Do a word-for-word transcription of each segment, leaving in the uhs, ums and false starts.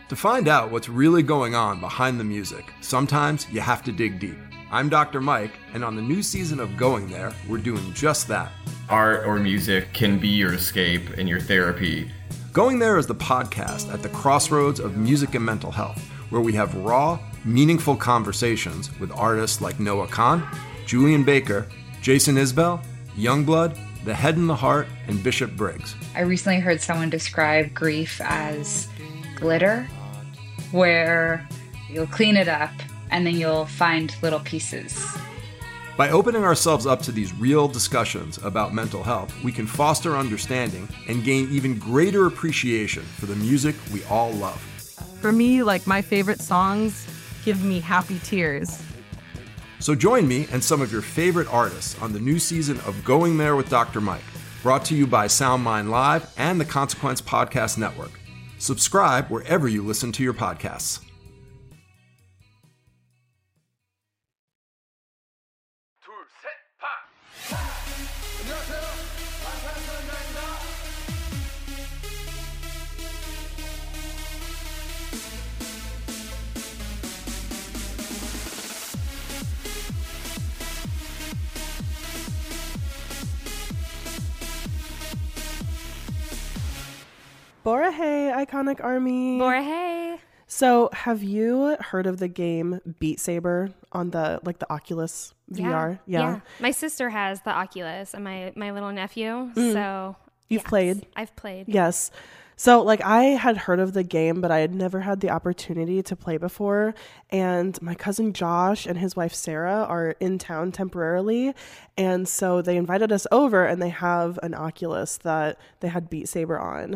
To find out what's really going on behind the music, sometimes you have to dig deep. I'm Doctor Mike, and on the new season of Going There, we're doing just that. Art or music can be your escape and your therapy. Going There is the podcast at the crossroads of music and mental health, where we have raw, meaningful conversations with artists like Noah Kahn, Julian Baker, Jason Isbell, Youngblood, The Head and the Heart, and Bishop Briggs. I recently heard someone describe grief as glitter, where you'll clean it up and then you'll find little pieces. By opening ourselves up to these real discussions about mental health, we can foster understanding and gain even greater appreciation for the music we all love. For me, like, my favorite songs give me happy tears. So join me and some of your favorite artists on the new season of Going There with Doctor Mike, brought to you by SoundMind Live and the Consequence Podcast Network. Subscribe wherever you listen to your podcasts. Borahae, Iconic Army. Borahae. So, have you heard of the game Beat Saber on the like the Oculus V R? Yeah. yeah. My sister has the Oculus and my my little nephew. Mm. So you've yes, played? I've played. Yes. So, like, I had heard of the game, but I had never had the opportunity to play before. And my cousin Josh and his wife Sarah are in town temporarily. And so they invited us over, and they have an Oculus that they had Beat Saber on.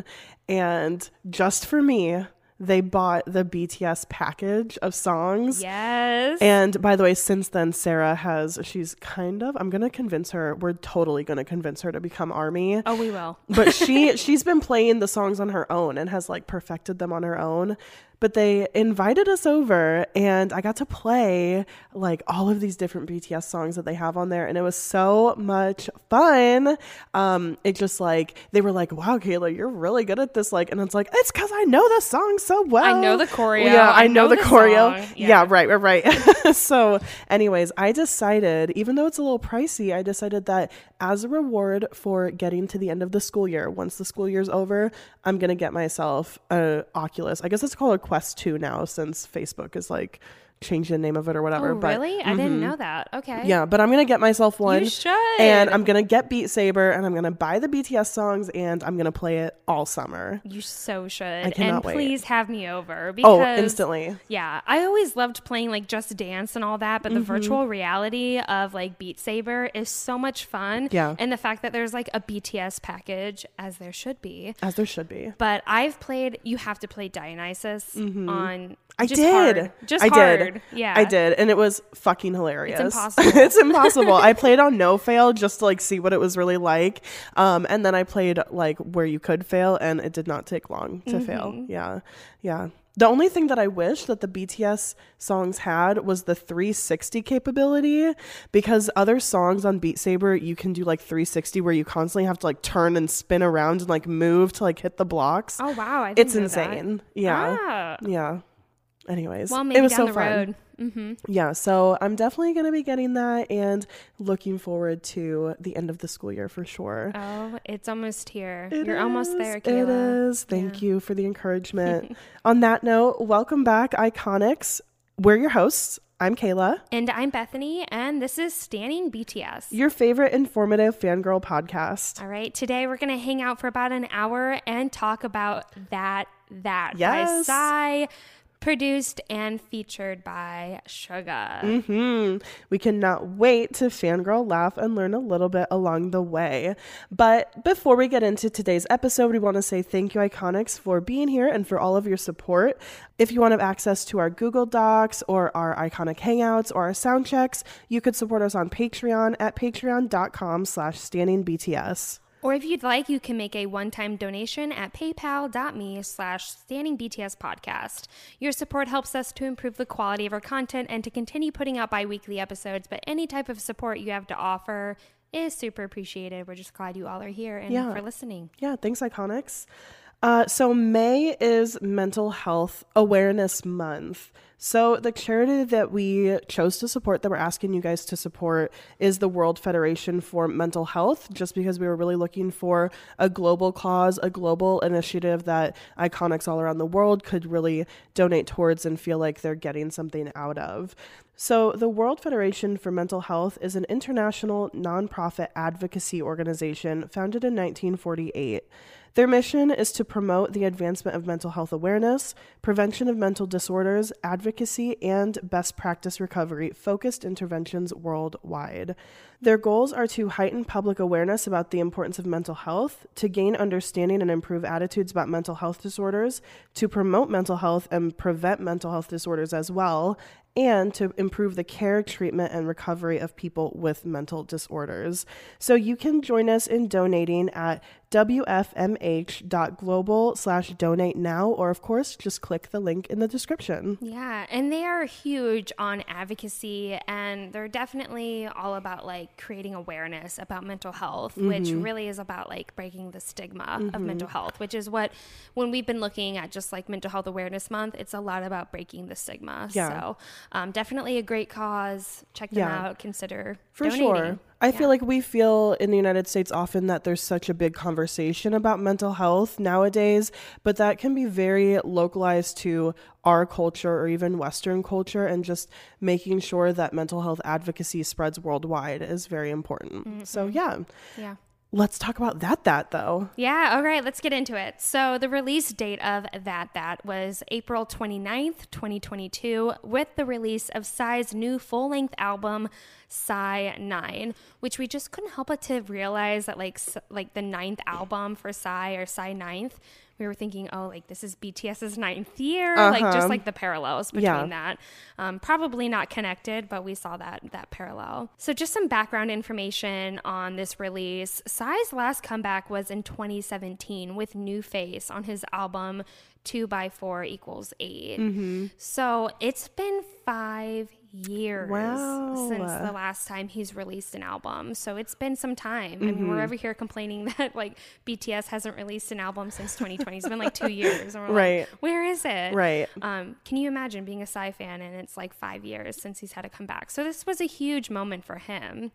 And just for me, they bought the B T S package of songs. Yes. And by the way, since then, Sarah has, she's kind of, I'm going to convince her, we're totally going to convince her to become ARMY. Oh, we will. But she, she's been playing the songs on her own and has like perfected them on her own. But they invited us over, and I got to play like all of these different B T S songs that they have on there. And it was so much fun. Um, it just like, they were like, wow, Kayla, you're really good at this. Like, and it's like, it's because I know the song so well. I know the choreo. Yeah, I, I know, know the, the choreo. Yeah. yeah, right, right, right. So anyways, I decided, even though it's a little pricey, I decided that as a reward for getting to the end of the school year, once the school year's over, I'm going to get myself a Oculus. I guess it's called a Quest two now, since Facebook is like changed the name of it or whatever. Oh, but, really? Mm-hmm. I didn't know that. Okay. Yeah, but I'm going to get myself one. You should. And I'm going to get Beat Saber, and I'm going to buy the B T S songs, and I'm going to play it all summer. You so should. I cannot and wait. Please have me over. Because, oh, instantly. Yeah. I always loved playing like Just Dance and all that, but the mm-hmm. virtual reality of like Beat Saber is so much fun. Yeah. And the fact that there's like a B T S package, as there should be. As there should be. But I've played, you have to play Dionysus mm-hmm. on I just did. Hard. Just I hard. did. Yeah. I did. And it was fucking hilarious. It's impossible. It's impossible. I played on no fail just to like see what it was really like. Um, and then I played like where you could fail, and it did not take long to mm-hmm. fail. Yeah. Yeah. The only thing that I wish that the B T S songs had was the three sixty capability, because other songs on Beat Saber, you can do like three sixty where you constantly have to like turn and spin around and like move to like hit the blocks. Oh, wow. I didn't It's know insane. That. Yeah. Ah. Yeah. Anyways, well, maybe it was down so the fun. road. Mm-hmm. Yeah, so I'm definitely going to be getting that and looking forward to the end of the school year for sure. Oh, it's almost here. It You're is, almost there, Kayla. It is. Thank yeah. you for the encouragement. On that note, welcome back, Iconics. We're your hosts. I'm Kayla. And I'm Bethany, and this is Standing B T S, your favorite informative fangirl podcast. All right, today we're going to hang out for about an hour and talk about That That yes. by Psy, produced and featured by Suga. Mm-hmm. We cannot wait to fangirl, laugh, and learn a little bit along the way. But before we get into today's episode, we want to say thank you, Iconics, for being here and for all of your support. If you want to have access to our Google Docs or our Iconic Hangouts or our sound checks, you could support us on Patreon at patreon.com slash standingbts. Or if you'd like, you can make a one-time donation at paypal.me slash standingbtspodcast. Your support helps us to improve the quality of our content and to continue putting out bi-weekly episodes, but any type of support you have to offer is super appreciated. We're just glad you all are here and yeah. for listening. Yeah, thanks, Iconics. Uh, so May is Mental Health Awareness Month. So the charity that we chose to support, that we're asking you guys to support, is the World Federation for Mental Health, just because we were really looking for a global cause, a global initiative that iconics all around the world could really donate towards and feel like they're getting something out of. So the World Federation for Mental Health is an international nonprofit advocacy organization founded in nineteen forty-eight. Their mission is to promote the advancement of mental health awareness, prevention of mental disorders, advocacy, and best practice recovery focused interventions worldwide. Their goals are to heighten public awareness about the importance of mental health, to gain understanding and improve attitudes about mental health disorders, to promote mental health and prevent mental health disorders as well, and to improve the care, treatment, and recovery of people with mental disorders. So you can join us in donating at wfmh.global slash donate now, or of course, just click the link in the description. Yeah, and they are huge on advocacy, and they're definitely all about like creating awareness about mental health, mm-hmm. which really is about like breaking the stigma mm-hmm. of mental health, which is what, when we've been looking at just like Mental Health Awareness Month, it's a lot about breaking the stigma. Yeah. So um, definitely a great cause. Check them yeah. out. Consider For donating. sure. I yeah. feel like we feel in the United States often that there's such a big conversation about mental health nowadays, but that can be very localized to our culture or even Western culture, and just making sure that mental health advocacy spreads worldwide is very important. Mm-hmm. So yeah. Yeah. Let's talk about That That though. Yeah, all right, let's get into it. So the release date of That That was April twenty-ninth, twenty twenty-two, with the release of Psy's new full-length album, Psy nine, which we just couldn't help but to realize that like like the ninth album for Psy, or Psy ninth, we were thinking, oh, like this is BTS's ninth year, uh-huh. like just like the parallels between yeah. that. Um, probably not connected, but we saw that that parallel. So just some background information on this release. Psy's last comeback was in twenty seventeen with New Face on his album two by four equals eight. Mm-hmm. So it's been five years wow. since the last time he's released an album. So it's been some time. Mm-hmm. I mean, we're over here complaining that like B T S hasn't released an album since twenty twenty. It's been like two years. And we're right. like, where is it? Right. Um, can you imagine being a Psy fan and it's like five years since he's had a comeback? So this was a huge moment for him.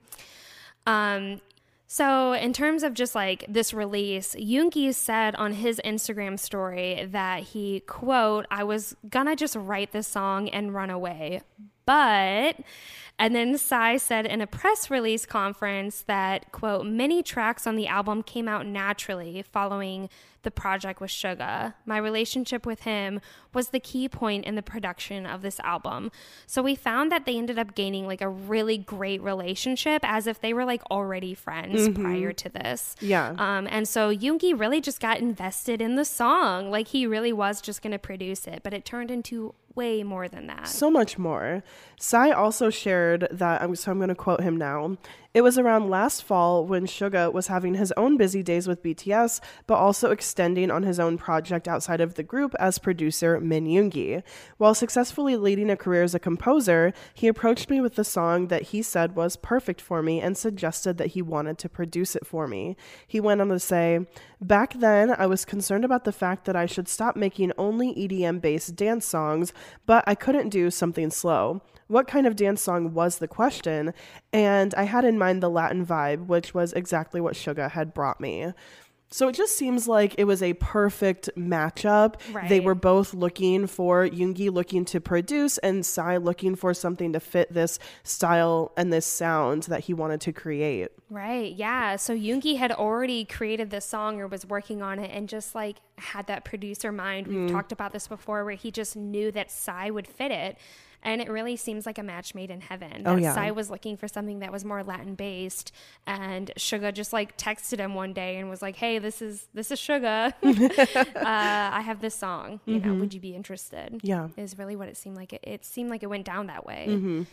Um, So in terms of just like this release, Yoongi said on his Instagram story that he, quote, "I was gonna just write this song and run away, but," and then Psy said in a press release conference that, quote, "many tracks on the album came out naturally following the project with Suga. My relationship with him was the key point in the production of this album." So we found that they ended up gaining like a really great relationship, as if they were like already friends mm-hmm. prior to this. Yeah. Um, and so Yoongi really just got invested in the song. Like he really was just going to produce it, but it turned into way more than that. So much more. Psy also shared that, so I'm going to quote him now, "It was around last fall when Suga was having his own busy days with B T S, but also extending on his own project outside of the group as producer Min Yoongi. While successfully leading a career as a composer, he approached me with the song that he said was perfect for me and suggested that he wanted to produce it for me. He went on to say, back then I was concerned about the fact that I should stop making only E D M-based dance songs, but I couldn't do something slow. What kind of dance song was the question? And I had in mind the Latin vibe, which was exactly what Suga had brought me." So it just seems like it was a perfect matchup. Right. They were both looking for Yoongi looking to produce and Psy looking for something to fit this style and this sound that he wanted to create. Right. Yeah. So Yoongi had already created this song or was working on it and just like had that producer mind. We've mm. talked about this before, where he just knew that Psy would fit it. And it really seems like a match made in heaven. Oh, yeah. Psy was looking for something that was more Latin based, and Suga just like texted him one day and was like, "Hey, this is this is Suga. uh, I have this song. You mm-hmm. know, would you be interested?" Yeah, is really what it seemed like. It, it seemed like it went down that way. Mm-hmm.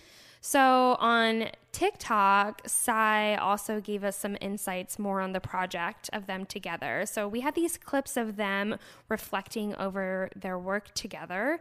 So on TikTok, Psy also gave us some insights more on the project of them together. So we had these clips of them reflecting over their work together.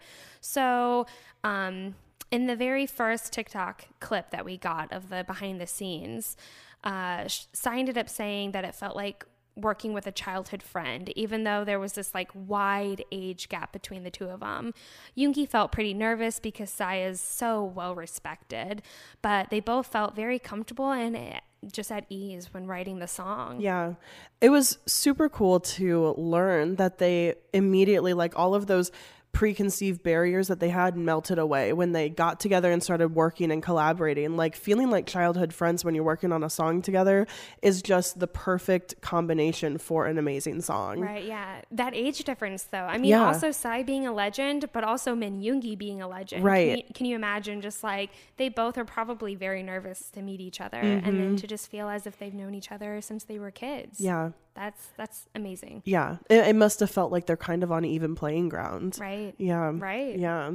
So um, in the very first TikTok clip that we got of the behind the scenes, uh, Psy ended up saying that it felt like working with a childhood friend, even though there was this like wide age gap between the two of them. Yoongi felt pretty nervous because Psy is so well respected, but they both felt very comfortable and just at ease when writing the song. Yeah. It was super cool to learn that they immediately, like all of those preconceived barriers that they had melted away when they got together and started working and collaborating. Like feeling like childhood friends when you're working on a song together is just the perfect combination for an amazing song. Right, yeah. That age difference though. I mean, Yeah. also Psy being a legend, but also Min Yoongi being a legend. Right. Can you, can you imagine just like they both are probably very nervous to meet each other Mm-hmm. and then to just feel as if they've known each other since they were kids. Yeah. That's that's amazing. Yeah. It, it must have felt like they're kind of on even playing ground. Right. Yeah. Right. Yeah.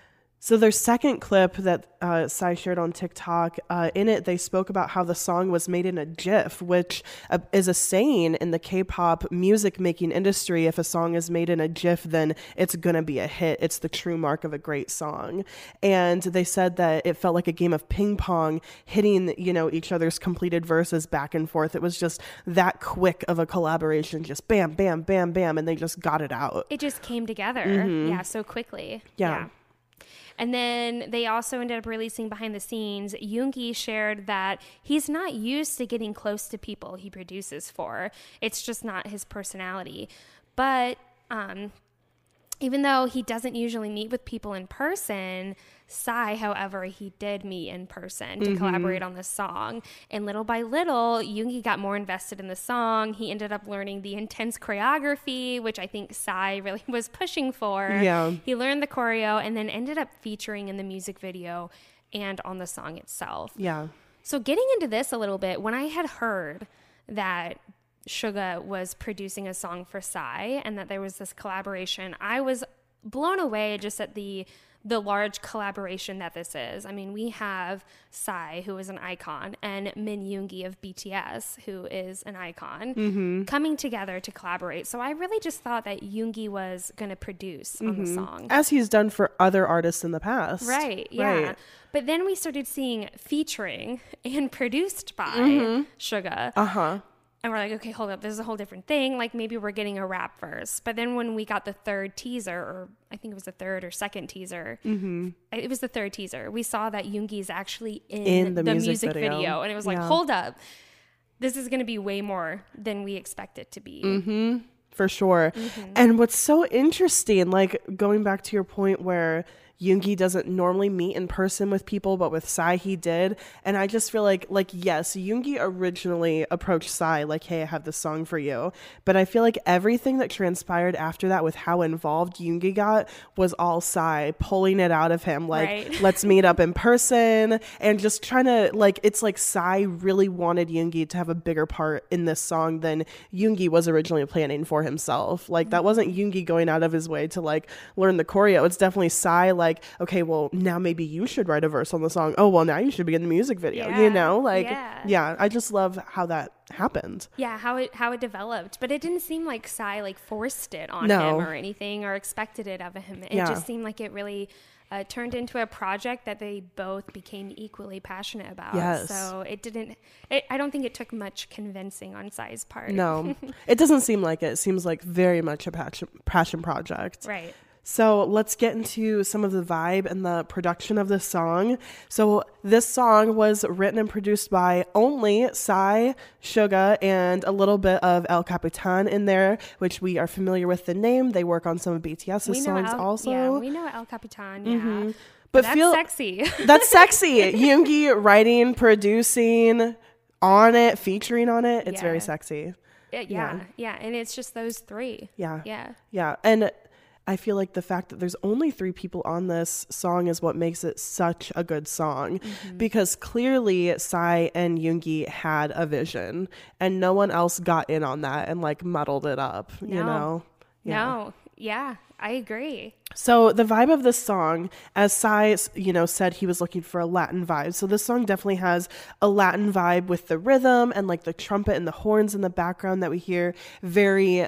So their second clip that uh, Psy shared on TikTok, uh, in it, they spoke about how the song was made in a GIF, which uh, is a saying in the K-pop music making industry. If a song is made in a GIF, then it's going to be a hit. It's the true mark of a great song. And they said that it felt like a game of ping pong, hitting, you know, each other's completed verses back and forth. It was just that quick of a collaboration, just bam, bam, bam, bam, and they just got it out. It just came together. Mm-hmm. Yeah, so quickly. Yeah. yeah. And then they also ended up releasing behind the scenes. Yoongi shared that he's not used to getting close to people he produces for. It's just not his personality. But um, even though he doesn't usually meet with people in person, Psy, however, he did meet in person to mm-hmm. collaborate on this song. And little by little, Yoongi got more invested in the song. He ended up learning the intense choreography, which I think Psy really was pushing for. Yeah. He learned the choreo and then ended up featuring in the music video and on the song itself. Yeah. So getting into this a little bit, when I had heard that Suga was producing a song for Psy and that there was this collaboration, I was blown away just at the the large collaboration that this is. I mean, we have Psy, who is an icon, and Min Yoongi of B T S, who is an icon, mm-hmm. coming together to collaborate. So I really just thought that Yoongi was going to produce mm-hmm. on the song. As he's done for other artists in the past. Right, yeah. Right. But then we started seeing featuring and produced by mm-hmm. Suga. Uh-huh. And we're like, okay, hold up, this is a whole different thing. Like maybe we're getting a rap verse. But then when we got the third teaser, or I think it was the third or second teaser, mm-hmm. it was the third teaser, we saw that Yoongi is actually in, in the, the music, music video. video. And it was like, yeah. hold up, this is going to be way more than we expect it to be. Mm-hmm. For sure. Mm-hmm. And what's so interesting, like going back to your point where Yoongi doesn't normally meet in person with people, but with Psy he did. And I just feel like, like, yes, Yoongi originally approached Psy like, hey, I have this song for you. But I feel like everything that transpired after that with how involved Yoongi got was all Psy pulling it out of him. Like, right. let's meet up in person, and just trying to, like, it's like Psy really wanted Yoongi to have a bigger part in this song than Yoongi was originally planning for himself. Like, that wasn't Yoongi going out of his way to, like, learn the choreo. It's definitely Psy, like, okay, well, now maybe you should write a verse on the song. Oh, well, now you should be in the music video, yeah, you know? Like, yeah. yeah, I just love how that happened. Yeah, how it how it developed. But it didn't seem like Psy, like, forced it on No. him or anything or expected it of him. It Yeah. just seemed like it really uh, turned into a project that they both became equally passionate about. Yes. So it didn't, it, I don't think it took much convincing on Psy's part. No, it doesn't seem like it. It seems like very much a passion, passion project. Right. So let's get into some of the vibe and the production of this song. So this song was written and produced by only Psy, Suga, and a little bit of El Capitan in there, which we are familiar with the name. They work on some of BTS's We know songs El, also. Yeah, we know El Capitan, yeah. Mm-hmm. But, But that's feel sexy. That's sexy. Yoongi writing, producing on it, featuring on it. It's Yeah. very sexy. yeah, yeah, Yeah. yeah. And it's just those three. Yeah. Yeah. Yeah. And I feel like the fact that there's only three people on this song is what makes it such a good song, mm-hmm. because clearly Psy and Yoongi had a vision and no one else got in on that and like muddled it up, No. you know? Yeah. No. Yeah, I agree. So the vibe of this song, as Psy, you know, said he was looking for a Latin vibe. So this song definitely has a Latin vibe with the rhythm and like the trumpet and the horns in the background that we hear. Very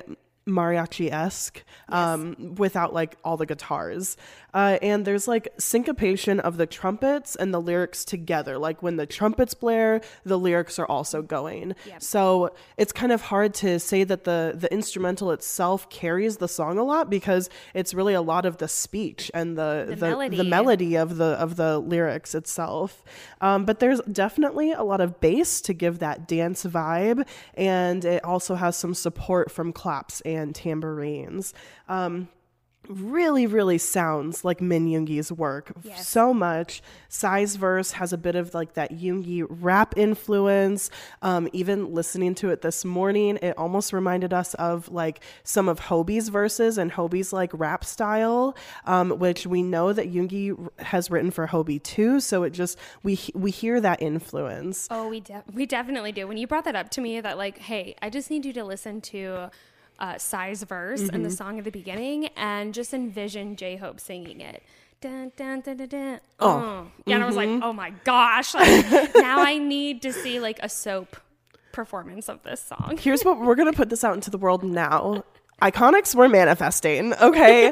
mariachi-esque, um, without like all the guitars. Uh, and there's like syncopation of the trumpets and the lyrics together. Like when the trumpets blare, the lyrics are also going. Yep. So it's kind of hard to say that the, the instrumental itself carries the song a lot, because it's really a lot of the speech and the, the, the, melody. the melody of the, of the lyrics itself. Um, but there's definitely a lot of bass to give that dance vibe. And it also has some support from claps and tambourines. Um, really, really sounds like Min Yoongi's work yes. so much. Psy's verse has a bit of like that Yoongi rap influence. Um, even listening to it this morning, it almost reminded us of like some of Hobie's verses and Hobie's like rap style, um, which we know that Yoongi has written for Hobie too. So it just, we we hear that influence. Oh, we de- we definitely do. When you brought that up to me, that like, hey, I just need you to listen to Uh, Psy's verse mm-hmm. and the song at the beginning, and just envision J-Hope singing it. Dun, dun, dun, dun, dun. Oh, oh. Mm-hmm. And I was like, oh my gosh, like, now I need to see like a soap performance of this song. Here's what we're gonna put this out into the world now. Iconics, we're manifesting, okay?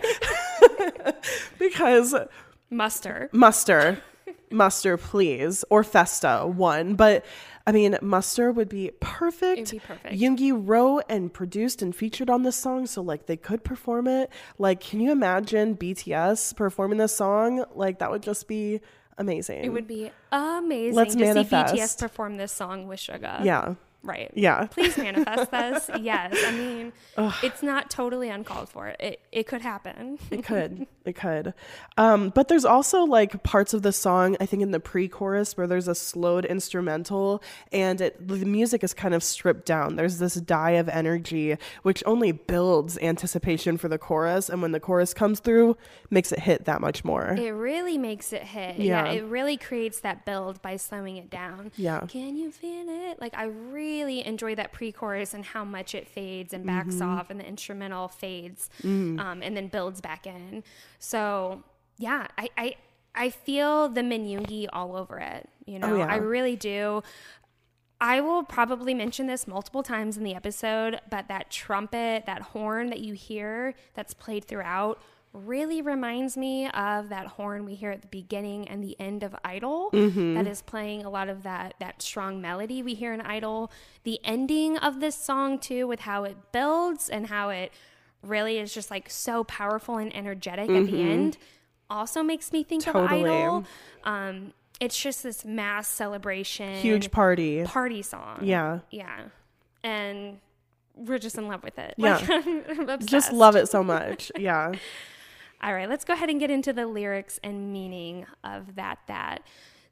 Because muster, muster, muster, please, or Festa one, but. I mean, Muster would be perfect. It would be perfect. Yoongi wrote and produced and featured on this song, so like they could perform it. Like, can you imagine B T S performing this song? Like, that would just be amazing. It would be amazing Let's to manifest. see B T S perform this song with Suga. Yeah. Right. Yeah. Please manifest this. Yes. I mean, Ugh. It's not totally uncalled for. It it could happen. It could. It could. Um, but there's also like parts of the song, I think in the pre-chorus, where there's a slowed instrumental and it, the music is kind of stripped down. There's this die of energy, which only builds anticipation for the chorus. And when the chorus comes through, makes it hit that much more. It really makes it hit. Yeah. yeah it really creates that build by slowing it down. Yeah. Can you feel it? Like, I really really enjoy that pre-chorus and how much it fades and backs mm-hmm. off, and the instrumental fades mm. um, and then builds back in. So yeah, I I, I feel the Min Yoongi all over it. You know, oh, yeah. I really do. I will probably mention this multiple times in the episode, but that trumpet, that horn that you hear that's played throughout, really reminds me of that horn we hear at the beginning and the end of Idol. Mm-hmm. That is playing a lot of that that strong melody we hear in Idol. The ending of this song too, with how it builds and how it really is just like so powerful and energetic mm-hmm. at the end, also makes me think totally. of Idol. Um, it's just this mass celebration, huge party party song. Yeah, yeah, and we're just in love with it. Yeah, like, I'm obsessed. Just love it so much. Yeah. All right, let's go ahead and get into the lyrics and meaning of that, that.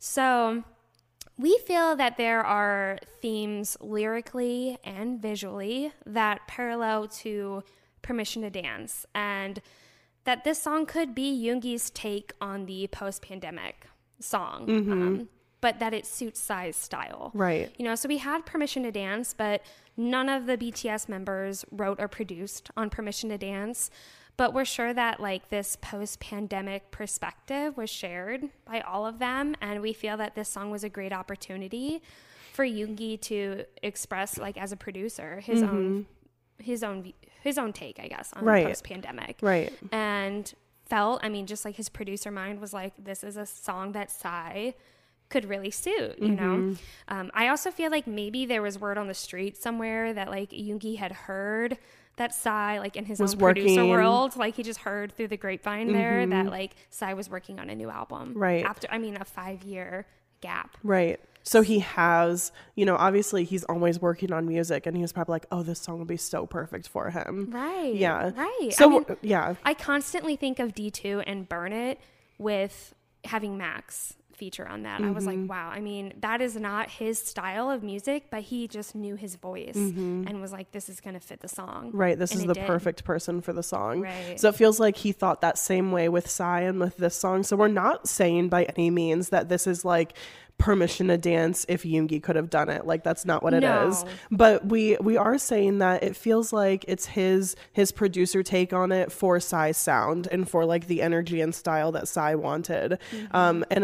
So we feel that there are themes lyrically and visually that parallel to Permission to Dance, and that this song could be Yoongi's take on the post-pandemic song, mm-hmm. um, but that it suits Psy's style. Right. You know, so we had Permission to Dance, but none of the B T S members wrote or produced on Permission to Dance. But we're sure that like this post-pandemic perspective was shared by all of them. And we feel that this song was a great opportunity for Yoongi to express, like as a producer, his mm-hmm. own his own his own take, I guess, on right. post-pandemic. Right. And felt, I mean, just like his producer mind was like, this is a song that Psy could really suit, you mm-hmm. know? Um, I also feel like maybe there was word on the street somewhere that like Yoongi had heard that Psy, like in his was own working. producer world, like he just heard through the grapevine mm-hmm. there that like Psy was working on a new album. Right. After, I mean, a five year gap. Right. So he has, you know, obviously he's always working on music, and he was probably like, oh, this song will be so perfect for him. Right. Yeah. Right. So, I mean, yeah. I constantly think of D two and Burn It with having Max feature on that. Mm-hmm. I was like, wow, I mean, that is not his style of music, but he just knew his voice mm-hmm. and was like, this is going to fit the song. Right. This and is the did. perfect person for the song. Right. So it feels like he thought that same way with Psy and with this song. So we're not saying by any means that this is like Permission to Dance if Yoongi could have done it. Like, that's not what it no. is. But we we are saying that it feels like it's his his producer take on it for Psy's sound and for like the energy and style that Psy wanted. Mm-hmm. Um, and it's definitely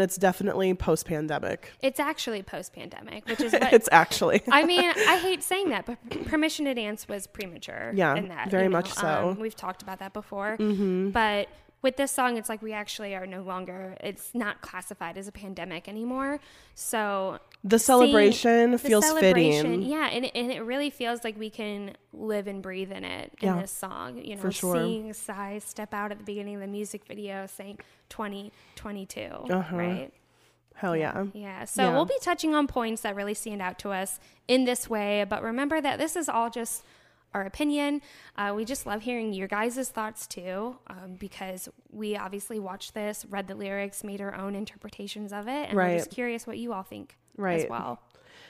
definitely post-pandemic. It's actually post-pandemic, which is what It's actually. I mean, I hate saying that, but Permission to Dance was premature. Yeah, in that, very you know? much so. Um, we've talked about that before. Mm-hmm. But with this song, it's like we actually are no longer, it's not classified as a pandemic anymore. So the celebration the feels celebration, fitting. Yeah, and, and it really feels like we can live and breathe in it in Yeah, this song. You know, for sure. seeing Psy step out at the beginning of the music video saying twenty twenty-two, Uh-huh. right? Hell yeah. Yeah. So Yeah. we'll be touching on points that really stand out to us in this way. But remember that this is all just our opinion. Uh, we just love hearing your guys' thoughts too, um, because we obviously watched this, read the lyrics, made our own interpretations of it. And Right. we're just curious what you all think Right. as well.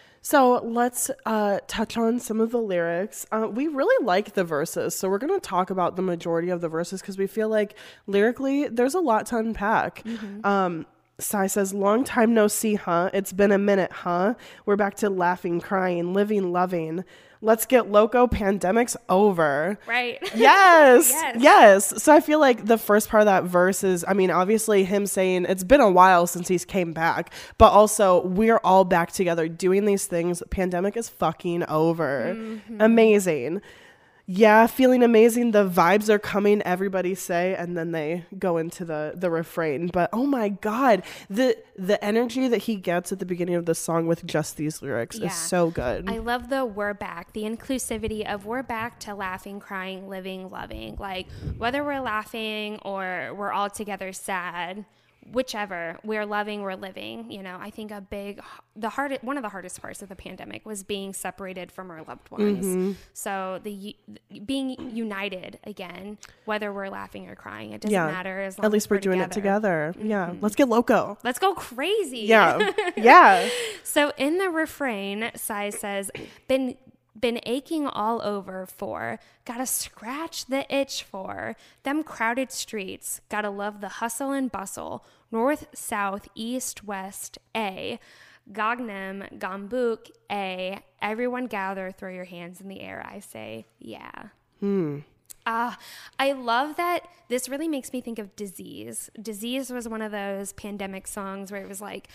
So let's uh, touch on some of the lyrics. Uh, we really like the verses, so we're going to talk about the majority of the verses because we feel like lyrically there's a lot to unpack. Mm-hmm. Um, Psy says, long time no see, huh? It's been a minute, huh? We're back to laughing, crying, living, loving. Let's get loco, pandemic's over. Right. Yes, Yes. yes. So I feel like the first part of that verse is, I mean, obviously him saying it's been a while since he's came back, but also we're all back together doing these things. Pandemic is fucking over. Mm-hmm. Amazing. Yeah, feeling amazing. The vibes are coming, everybody say, and then they go into the the refrain. But oh my God, the the energy that he gets at the beginning of the song with just these lyrics Yeah. is so good. I love the we're back, the inclusivity of we're back to laughing, crying, living, loving. Like whether we're laughing or we're all together sad, whichever, we're loving, we're living. You know, I think a big, the hard, one of the hardest parts of the pandemic was being separated from our loved ones. Mm-hmm. So the being united again, whether we're laughing or crying, it doesn't Yeah. matter as long At least as we're doing it together. Yeah, let's get loco. Let's go crazy. Yeah, yeah. So in the refrain, Psy says, been been aching all over for, gotta scratch the itch for, them crowded streets, gotta love the hustle and bustle, north, south, east, west, A, Gagnem, Gambuk, A, everyone gather, throw your hands in the air, I say, yeah. Hmm. Uh, I love that this really makes me think of Disease. Disease was one of those pandemic songs where it was like,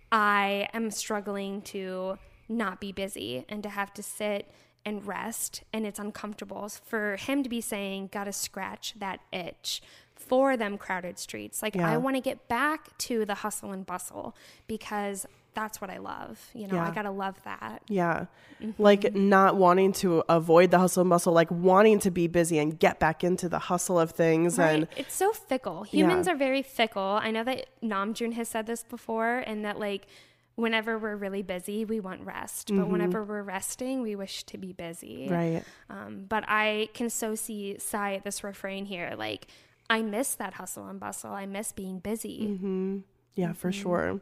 I am struggling to not be busy and to have to sit and rest, and it's uncomfortable. For him to be saying, gotta scratch that itch for them crowded streets. Like, Yeah. I want to get back to the hustle and bustle because that's what I love. You know, Yeah. I gotta love that. Yeah. Like not wanting to avoid the hustle and bustle, like wanting to be busy and get back into the hustle of things. Right. And It's so fickle. Humans are very fickle. I know that Namjoon has said this before, and that like whenever we're really busy, we want rest. But Mm-hmm. whenever we're resting, we wish to be busy. right. Um, but I can so see Psy at this refrain here. Like, I miss that hustle and bustle. I miss being busy. Mm-hmm. Yeah, for sure.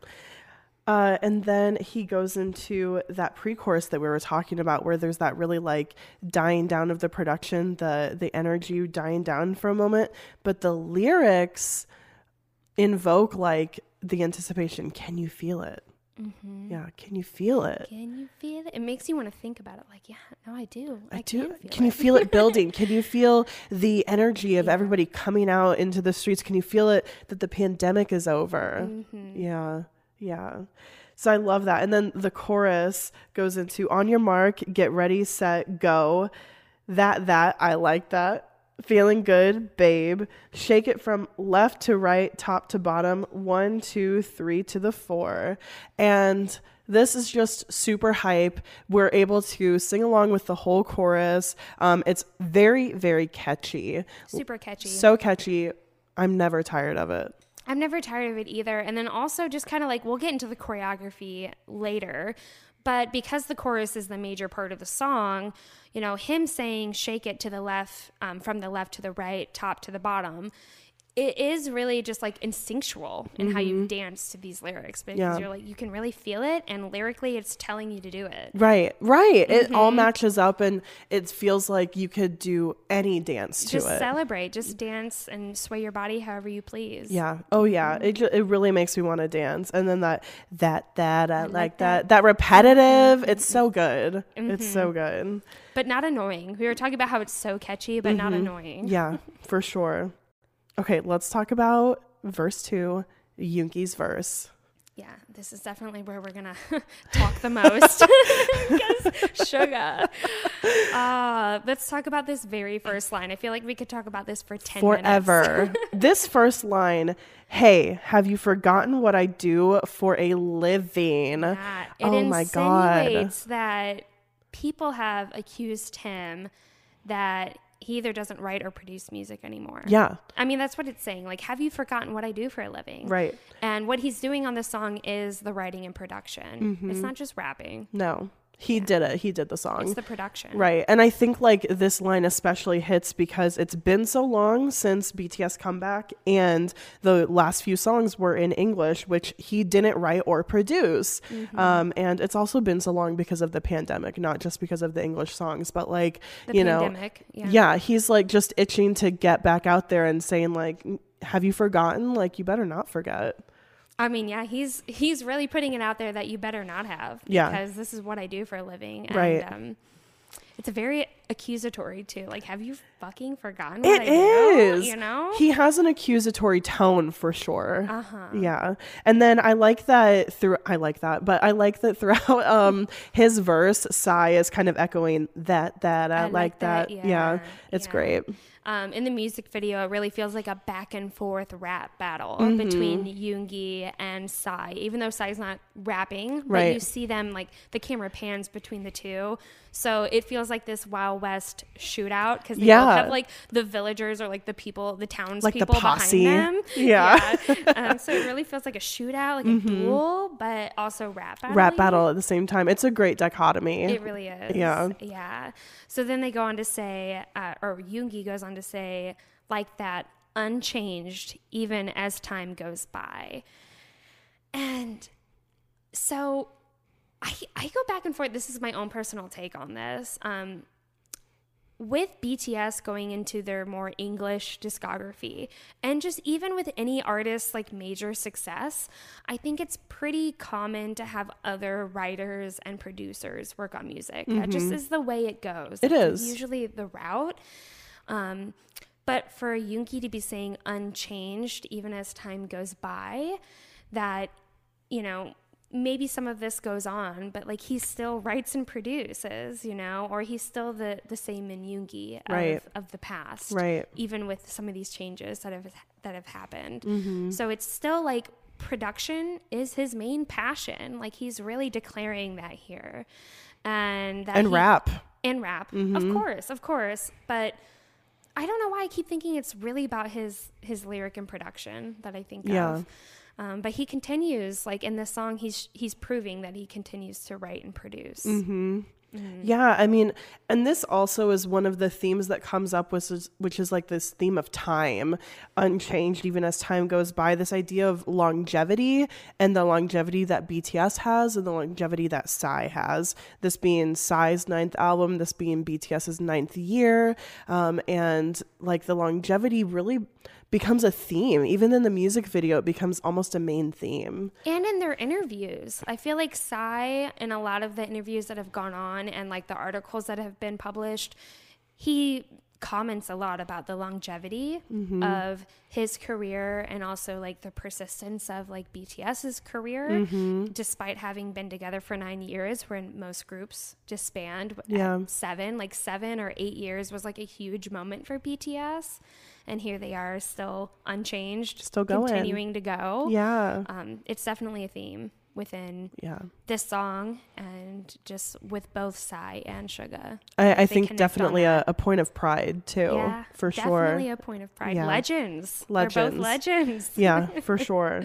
Uh, and then he goes into that pre-chorus that we were talking about where there's that really like dying down of the production, the the energy dying down for a moment. But the lyrics invoke like the anticipation. Can you feel it? Mm-hmm. Yeah, can you feel it? Can you feel it? It makes you want to think about it. Like, yeah, no, I do. I, I, do. Can, feel can it. you feel it building? Can you feel the energy of Yeah. everybody coming out into the streets? Can you feel it that the pandemic is over? Mm-hmm. Yeah. Yeah. So I love that. And then the chorus goes into on your mark, get ready, set, go. That, that, I like that. Feeling good, babe. Shake it from left to right, top to bottom, one, two, three to the four. And this is just super hype. We're able to sing along with the whole chorus. Um, it's very, very catchy. Super catchy. So catchy. I'm never tired of it. I'm never tired of it either. And then also just kind of like, we'll get into the choreography later, but because the chorus is the major part of the song, you know, him saying shake it to the left, um, from the left to the right, top to the bottom, it is really just like instinctual in mm-hmm. how you dance to these lyrics because Yeah. you're like, you can really feel it. And lyrically, it's telling you to do it. Right, right. Mm-hmm. It all matches up and it feels like you could do any dance to just it. celebrate, just dance and sway your body however you please. Yeah. Oh yeah. It ju- it really makes me want to dance. And then that that that I, I like, like that. that that repetitive. Mm-hmm. It's so good. Mm-hmm. It's so good. But not annoying. We were talking about how it's so catchy, but mm-hmm. not annoying. Yeah, for sure. Okay, let's talk about verse two, Yoongi's verse. Yeah, this is definitely where we're going to talk the most. Because Suga. Uh, let's talk about this very first line. I feel like we could talk about this for ten Forever. minutes. This first line, hey, have you forgotten what I do for a living? Yeah, it oh my God. insinuates that people have accused him that he either doesn't write or produce music anymore. Yeah. I mean, that's what it's saying. Like, have you forgotten what I do for a living? Right. And what he's doing on this song is the writing and production. Mm-hmm. It's not just rapping. No. He yeah. did it. He did the song. It's the production. Right. And I think like this line especially hits because it's been so long since B T S comeback and the last few songs were in English, which he didn't write or produce. Mm-hmm. Um, and it's also been so long because of the pandemic, not just because of the English songs, but like, the you pandemic, know, yeah. yeah, he's like just itching to get back out there and saying like, have you forgotten? Like, you better not forget. I mean, yeah, he's he's really putting it out there that you better not have. Yeah. Because this is what I do for a living. And, right. Um, it's a very accusatory too. Like, have you fucking forgotten what it I do? is. You know? He has an accusatory tone for sure. Uh-huh. Yeah. And then I like that through I like that, but I like that throughout um his verse, Psy is kind of echoing that that I, I like, like that. that. Yeah. yeah. It's yeah. great. Um, in the music video, it really feels like a back and forth rap battle mm-hmm. between Yoongi and Psy. Even though Psy's not rapping, but right. you see them, like, the camera pans between the two. So it feels like this Wild West shootout because they yeah. both have, like, the villagers or, like, the people, the townspeople like the posse. behind them. Yeah. yeah. Um, so it really feels like a shootout, like mm-hmm. a duel, but also rap battle. Rap battle at the same time. It's a great dichotomy. It really is. Yeah. Yeah. So then they go on to say, uh, or Yoongi goes on to say, like that, unchanged even as time goes by. And so I, I go back and forth. This is my own personal take on this. Um, with B T S going into their more English discography, and just even with any artist's like major success, I think it's pretty common to have other writers and producers work on music. Mm-hmm. That just is the way it goes. It It's is usually the route. Um, but for Yoongi to be saying unchanged even as time goes by, that, you know, maybe some of this goes on, but like he still writes and produces, you know, or he's still the, the same Min Yoongi of, right. of the past, right? Even with some of these changes that have that have happened. Mm-hmm. So it's still like production is his main passion. Like he's really declaring that here, and that and he, rap and rap, mm-hmm. of course, of course, but. I don't know why I keep thinking it's really about his his lyric and production that I think yeah. of. Um, but he continues, like in this song, he's he's proving that he continues to write and produce. Mm-hmm. Mm-hmm. Yeah, I mean, and this also is one of the themes that comes up, which is, which is like this theme of time, unchanged even as time goes by, this idea of longevity and the longevity that B T S has and the longevity that Psy has. This being Psy's ninth album, this being BTS's ninth year, um, and like the longevity really becomes a theme. Even in the music video, it becomes almost a main theme. And in their interviews, I feel like Psy, in a lot of the interviews that have gone on and like the articles that have been published, he comments a lot about the longevity mm-hmm. of his career and also like the persistence of like BTS's career, mm-hmm. despite having been together for nine years, when most groups disband yeah. at seven, like seven or eight years was like a huge moment for B T S. And here they are, still unchanged, still going, continuing to go. Yeah, um, it's definitely a theme within yeah. this song, and just with both Psy and Suga. I, I think definitely a, a point of pride too, yeah, for definitely sure. Definitely a point of pride. Yeah. Legends, legends, they're both legends. Yeah, for sure.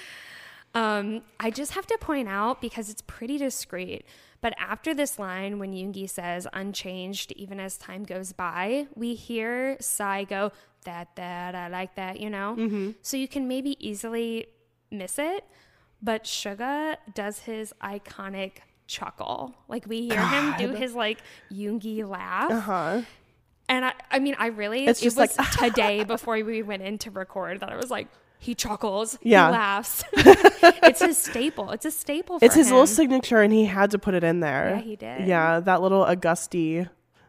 um, I just have to point out, because it's pretty discreet, but after this line, when Yoongi says unchanged even as time goes by, we hear Psy go, that, that, I like that, you know? Mm-hmm. So you can maybe easily miss it, but Suga does his iconic chuckle. Like we hear God. him do his like Yoongi laugh. Uh-huh. And I, I mean, I really, it's it just was like today before we went in to record that I was like, he chuckles, yeah. he laughs. It's his staple. It's a staple for It's his him. little signature, and he had to put it in there. Yeah, he did. Yeah, that little Augusti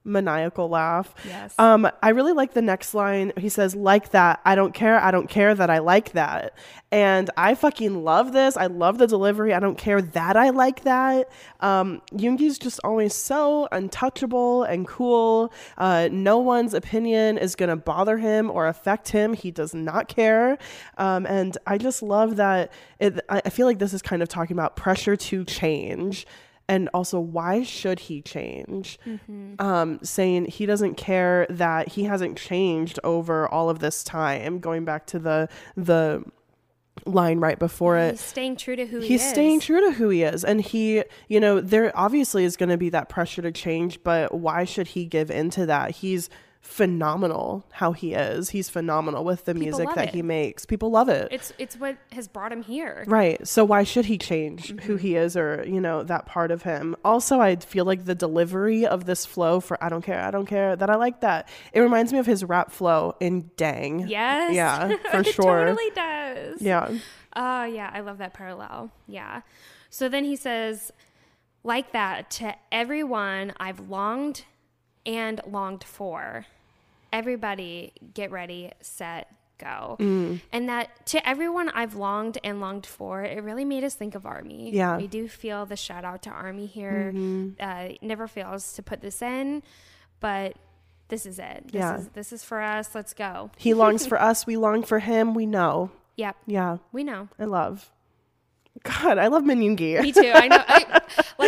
maniacal laugh. Yes. Um, I really like the next line. He says, like that. I don't care. I don't care that I like that. And I fucking love this. I love the delivery. I don't care that I like that. Um, Yoongi's just always so untouchable and cool. Uh, no one's opinion is going to bother him or affect him. He does not care. Um, and I just love that. It, I, I feel like this is kind of talking about pressure to change. And also, why should he change? Mm-hmm. Um, saying he doesn't care that he hasn't changed over all of this time. Going back to the the line right before it. He's staying true to who he is. He's staying true to who he is. And he, you know, there obviously is going to be that pressure to change, but why should he give into that? He's phenomenal how he is. He's phenomenal with the People music love that it. he makes. People love it. It's it's what has brought him here. Right. So why should he change Mm-hmm. who he is or, you know, that part of him? Also, I feel like the delivery of this flow for I don't care, I don't care, that I like that. It reminds me of his rap flow in Dang. Yes. Yeah, for it sure. totally does. Yeah. Oh, yeah. I love that parallel. Yeah. So then he says, like that, to everyone I've longed and longed for. Everybody get ready, set, go. Mm. And that to everyone I've longed and longed for, it really made us think of Army. Yeah. We do feel the shout out to Army here. Mm-hmm. Uh, never fails to put this in, but this is it. This Yeah. is this is for us. Let's go. He longs for us. We long for him. We know. Yep. Yeah. We know. I love. God, I love Min Yoongi. Me too. I know. I,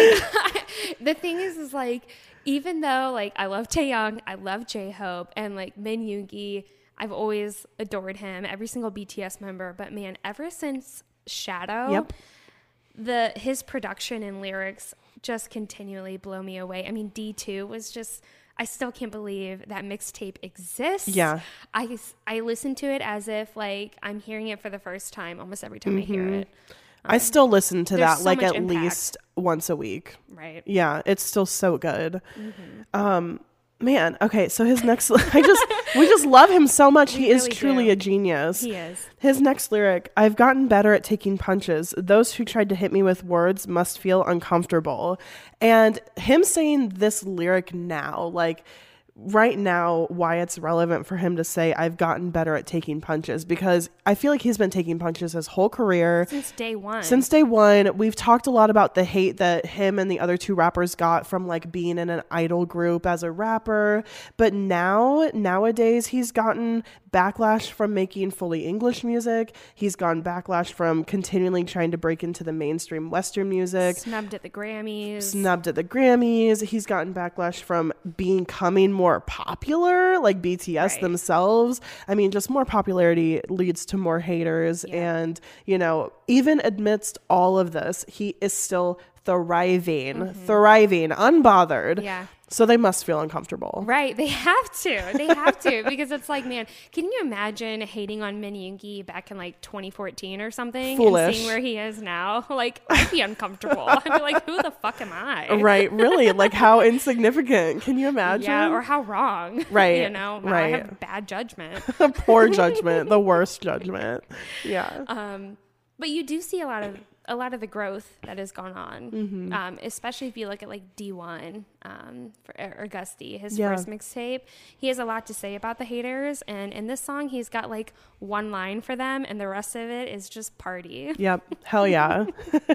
like the thing is, is like, even though like I love Taehyung, I love J-Hope, and like Min Yoongi, I've always adored him, every single B T S member. But man, ever since Shadow, Yep. the his production and lyrics just continually blow me away. I mean, D two was just. I still can't believe that mixtape exists. Yeah. I, I listen to it as if like I'm hearing it for the first time almost every time mm-hmm. I hear it. I still listen to that so like at impact. least once a week. Right. Yeah, it's still so good. Mm-hmm. Um, man, okay, so his next, I just, we just love him so much. We he is really truly do. a genius. He is. His next lyric, I've gotten better at taking punches. Those who tried to hit me with words must feel uncomfortable. And him saying this lyric now, like, right now, why it's relevant for him to say I've gotten better at taking punches, because I feel like he's been taking punches his whole career since day one. Since day one, we've talked a lot about the hate that him and the other two rappers got from like being in an idol group as a rapper. But now, nowadays, he's gotten backlash from making fully English music. He's gotten backlash from continually trying to break into the mainstream Western music. Snubbed at the Grammys. Snubbed at the Grammys. He's gotten backlash from becoming more popular, like B T S right. themselves. I mean, just more popularity leads to more haters. Yeah. And, you know, even amidst all of this, he is still thriving, mm-hmm. thriving, unbothered. Yeah. So they must feel uncomfortable. Right. They have to. They have to. Because it's like, man, can you imagine hating on Min Yoongi back in like twenty fourteen or something? Foolish. And seeing where he is now? Like, I'd be uncomfortable. I'd be like, who the fuck am I? Right. Really. Like, how insignificant. Can you imagine? Yeah. Or how wrong. Right. You know, right. I have bad judgment. Poor judgment. The worst judgment. Yeah. Um, but you do see a lot of a lot of the growth that has gone on, mm-hmm. um, especially if you look at like D one um, for Augusti, his yeah. first mixtape. He has a lot to say about the haters, and in this song, he's got like one line for them, and the rest of it is just party. Yep, hell yeah.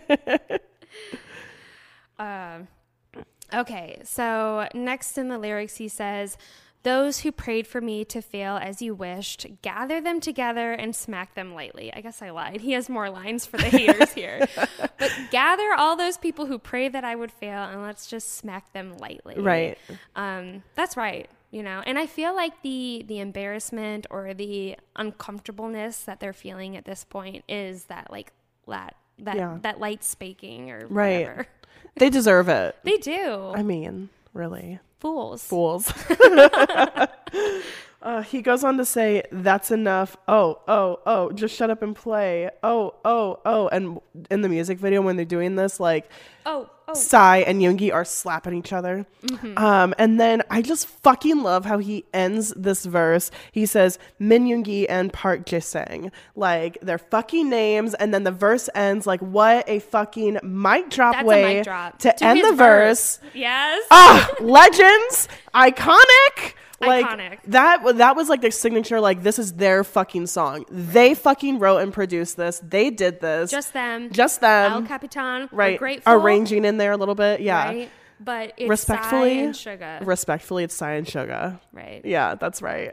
uh, okay, so next in the lyrics, he says, "Those who prayed for me to fail as you wished, gather them together and smack them lightly." I guess I lied. He has more lines for the haters here. But gather all those people who pray that I would fail and let's just smack them lightly. Right. Um, that's right. You know, and I feel like the the embarrassment or the uncomfortableness that they're feeling at this point is that like that that yeah. that light spaking or right. whatever. They deserve it. They do. I mean, really. Fools. Fools. Uh, he goes on to say, that's enough. Oh, oh, oh, just shut up and play. Oh, oh, oh. And in the music video, when they're doing this, like, oh, oh. Psy and Yoongi are slapping each other. Mm-hmm. Um, and then I just fucking love how he ends this verse. He says, Min Yoongi and Park Jae-sang. Like, their fucking names. And then the verse ends like, what a fucking mic drop That's way a mic drop. to, to end the verse. verse. Yes. Ah, legends. Iconic. Like Iconic. that that was like their signature, like this is their fucking song. They fucking wrote and produced this. They did this. Just them. Just them. El Capitan. Right. Grateful. Arranging in there a little bit. Yeah. Right. But it's respectfully, Psy and Suga. Respectfully, it's Psy and Suga. Right. Yeah, that's right.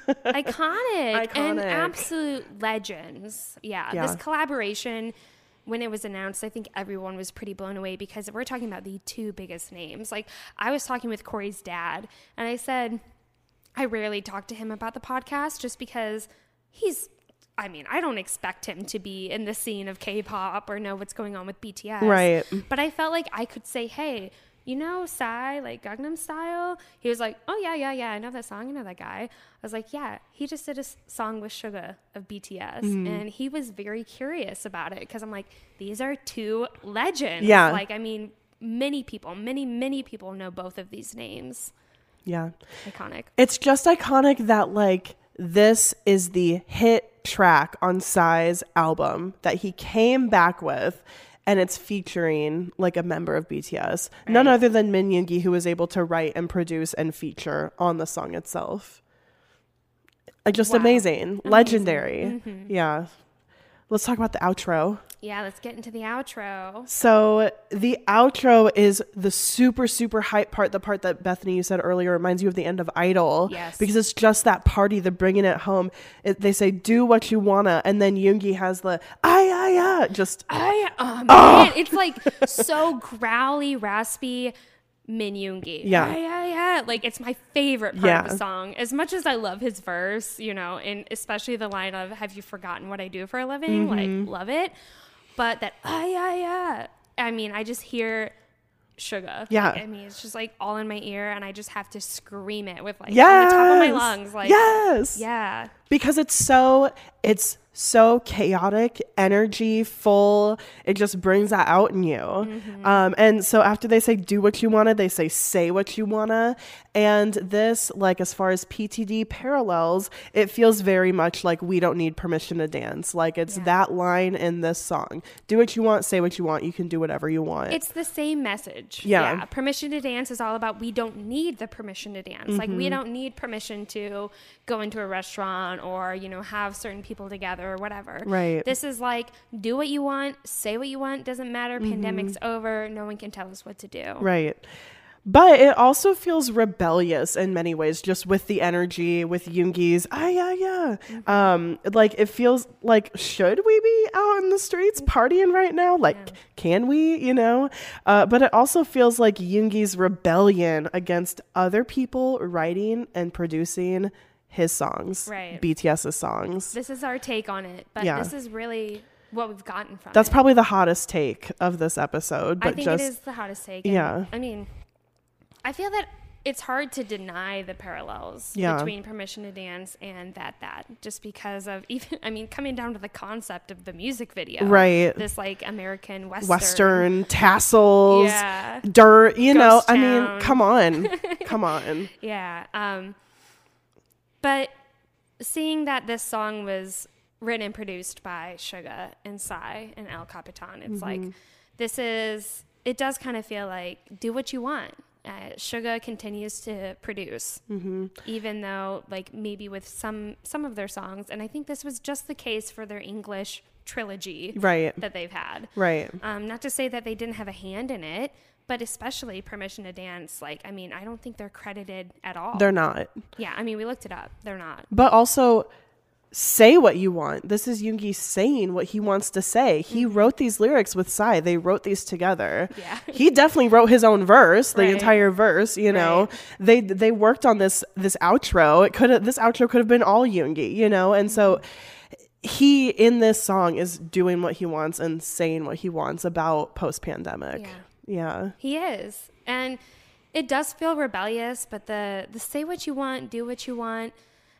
Iconic. Iconic. And absolute legends. Yeah, Yeah. This collaboration, when it was announced, I think everyone was pretty blown away because we're talking about the two biggest names. Like, I was talking with Corey's dad, and I said, I rarely talk to him about the podcast just because he's, I mean, I don't expect him to be in the scene of K-pop or know what's going on with B T S. Right. But I felt like I could say, hey, you know Psy, like Gangnam Style? He was like, oh, yeah, yeah, yeah, I know that song, I know that guy. I was like, yeah, he just did a s- song with Suga of B T S. Mm-hmm. And he was very curious about it because I'm like, these are two legends. Yeah. Like, I mean, many people, many, many people know both of these names. Yeah. Iconic. It's just iconic that like this is the hit track on Psy's album that he came back with, and it's featuring like a member of B T S, right. None other than Min Yoongi, who was able to write and produce and feature on the song itself. Uh, just wow. amazing. amazing, legendary. Mm-hmm. Yeah. Let's talk about the outro. Yeah, let's get into the outro. So the outro is the super, super hype part. The part that Bethany, you said earlier, reminds you of the end of Idol. Yes. Because it's just that party. They're bringing it home. It, they say, do what you wanna. And then Yoongi has the, ay, ay, ay. Just. Ay, oh, man. Oh. It's like so growly, raspy. Min Yoongi. Yeah. Yeah, yeah, yeah. Like, it's my favorite part yeah. of the song. As much as I love his verse, you know, and especially the line of, have you forgotten what I do for a living? Mm-hmm. Like, love it. But that, ah, yeah, yeah. I mean, I just hear Suga. Yeah. Like, I mean, it's just like all in my ear, and I just have to scream it with like yes. on the top of my lungs. Like, yes. Yeah. Because it's so, it's so chaotic, energy full. It just brings that out in you. Mm-hmm. Um, and so after they say do what you wanna, they say say what you wanna. And this, like as far as P T D parallels, it feels very much like we don't need permission to dance. Like it's yeah. that line in this song. Do what you want, say what you want. You can do whatever you want. It's the same message. Yeah. yeah. Permission to dance is all about we don't need the permission to dance. Mm-hmm. Like we don't need permission to go into a restaurant or, you know, have certain people together or whatever. Right. This is like, do what you want, say what you want, doesn't matter. Mm-hmm. Pandemic's over. No one can tell us what to do. Right. But it also feels rebellious in many ways, just with the energy, with Yoongi's, ah, yeah, yeah. Mm-hmm. Um, like, it feels like, should we be out in the streets partying right now? Like, yeah. can we, you know? Uh, but it also feels like Yoongi's rebellion against other people writing and producing his songs, right. BTS's songs. This is our take on it, but yeah. this is really what we've gotten from That's it. probably the hottest take of this episode. But I think just, it is the hottest take. Yeah. And, I mean, I feel that it's hard to deny the parallels yeah. between Permission to Dance and That That, just because of even, I mean, coming down to the concept of the music video. Right. This like American Western. Western tassels, yeah. dirt, you Ghost know, town. I mean, come on, come on. Yeah. Um, but seeing that this song was written and produced by Suga and Psy and El Capitan, it's mm-hmm. like, this is, it does kind of feel like, do what you want. Uh, Suga continues to produce, mm-hmm. even though, like, maybe with some some of their songs, and I think this was just the case for their English trilogy right. that they've had. Right. Um, not to say that they didn't have a hand in it, but especially Permission to Dance, like, I mean, I don't think they're credited at all. They're not. Yeah, I mean, we looked it up. They're not. But also, say what you want. This is Yoongi saying what he wants to say. He mm-hmm. wrote these lyrics with Psy. They wrote these together. Yeah. He definitely wrote his own verse, the right. entire verse, you know. Right. They they worked on this this outro. It could have this outro could have been all Yoongi, you know. And so he in this song is doing what he wants and saying what he wants about post-pandemic. Yeah. Yeah. He is. And it does feel rebellious, but the the say what you want, do what you want,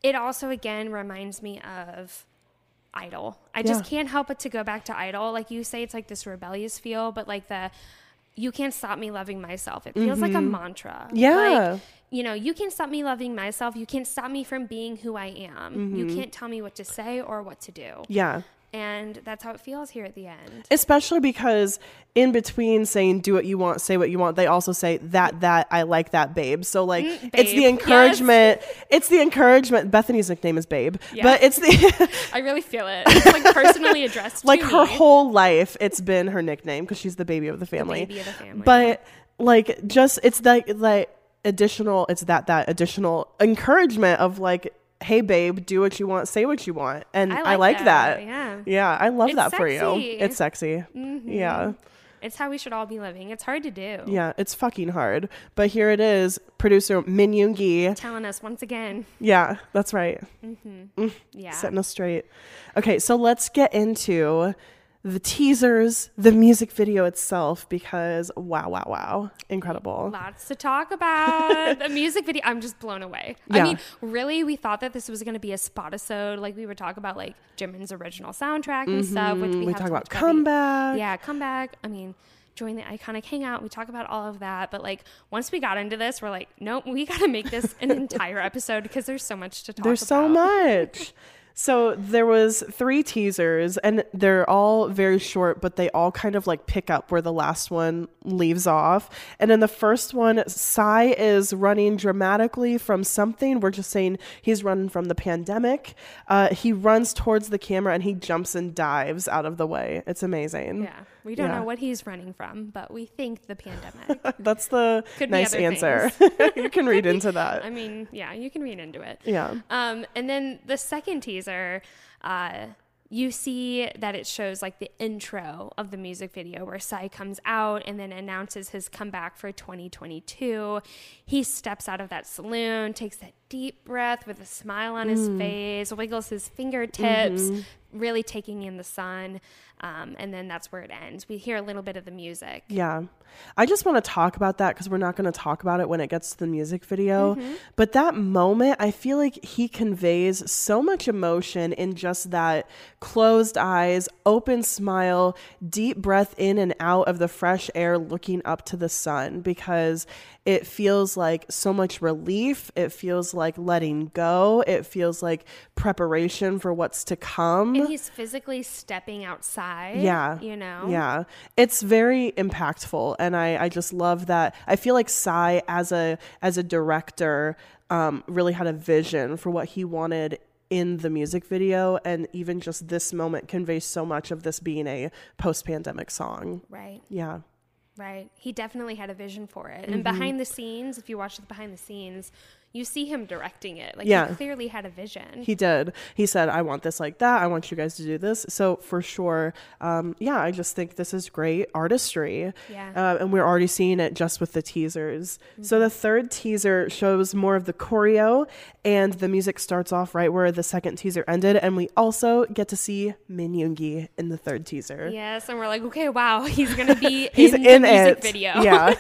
it also, again, reminds me of Idol. I just Yeah. can't help but to go back to Idol. Like you say, it's like this rebellious feel, but like the, you can't stop me loving myself. It feels like a mantra. Yeah. Like, you know, you can't stop me loving myself. You can't stop me from being who I am. You can't tell me what to say or what to do. Yeah. And that's how it feels here at the end. Especially because in between saying do what you want, say what you want, they also say that, that, I like that, babe. So like Mm, it's the babe. encouragement. It's the encouragement. Bethany's nickname is Babe. Yeah. But it's the I really feel it. It's like personally addressed like to her me. whole life it's been her nickname because she's the baby of the family. baby of the family, But like just it's like like additional it's that that additional encouragement of like, hey babe, do what you want, say what you want. And I I like like, that, that. yeah. Yeah, I love It's that for you. sexy. It's sexy. Yeah. It's how we should all be living. It's hard to do. Yeah, it's fucking hard. But here it is, producer Min Yoon Gi. Telling us once again. Yeah, that's right. Yeah. Setting us straight. Okay, so let's get into the teasers, the music video itself, because wow, wow, wow. Incredible. Lots to talk about. The music video, I'm just blown away. Yeah. I mean, really, we thought that this was going to be a spot-isode. Like, we would talk about, like, Jimin's original soundtrack and stuff, which we, Mm-hmm. We have talk to about watch Comeback. Yeah, Comeback. I mean, join the Iconic Hangout. We talk about all of that. But, like, once we got into this, we're like, nope, we got to make this an entire episode because there's so much to talk There's about. so much. So there was three teasers and they're all very short, but they all kind of like pick up where the last one leaves off. And in the first one, Psy is running dramatically from something. We're just saying he's running from the pandemic. Uh, he runs towards the camera and he jumps and dives out of the way. It's amazing. Yeah. We don't Yeah. know what he's running from, but we think the pandemic. That's the Could be nice other answer. You can read into that. I mean, yeah, you can read into it. Yeah. Um, and then the second teaser, uh, you see that it shows like the intro of the music video where Psy comes out and then announces his comeback for twenty twenty-two. He steps out of that saloon, takes that deep breath with a smile on his face, wiggles his fingertips, really taking in the sun. Um, and then that's where it ends. We hear a little bit of the music. Yeah. I just want to talk about that because we're not going to talk about it when it gets to the music video. But that moment, I feel like he conveys so much emotion in just that closed eyes, open smile, deep breath in and out of the fresh air, looking up to the sun, because it feels like so much relief. It feels like letting go. It feels like preparation for what's to come. And he's physically stepping outside. Yeah. You know? Yeah. It's very impactful. And I, I just love that. I feel like Psy as a as a director um, really had a vision for what he wanted in the music video. And even just this moment conveys so much of this being a post-pandemic song. Right. Yeah. Right. He definitely had a vision for it. Mm-hmm. And behind the scenes, if you watch the behind the scenes, you see him directing it. Like, Yeah. he clearly had a vision. He did. He said, I want this like that. I want you guys to do this. So for sure, um, yeah, I just think this is great artistry. Yeah. Uh, and we're already seeing it just with the teasers. So the third teaser shows more of the choreo, and the music starts off right where the second teaser ended. And we also get to see Min Yoon Gi in the third teaser. Yes. And we're like, okay, wow, he's going to be He's in, in the music it. video. Yeah.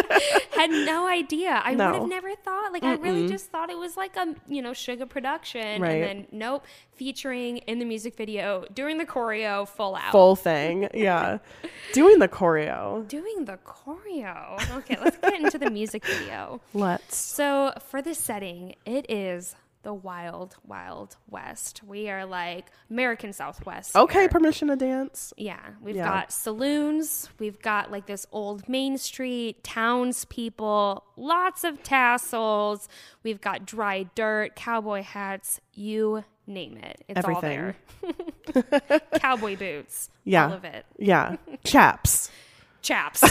Had no idea. I No. would have never thought. Like, I really just thought it was like a, you know, Suga production. Right. And then, nope, featuring in the music video, doing the choreo full out. Full thing. Yeah. Doing the choreo. Doing the choreo. Okay, let's get into the music video. Let's. So for this setting, it is the wild, wild west. We are like American Southwest. Okay, here. permission to dance. Yeah, we've Yeah. got saloons. We've got like this old Main Street, townspeople, lots of tassels. We've got dry dirt, cowboy hats, you name it. It's Everything. all there. Cowboy boots. Yeah. All of it. Yeah. Chaps. Chaps.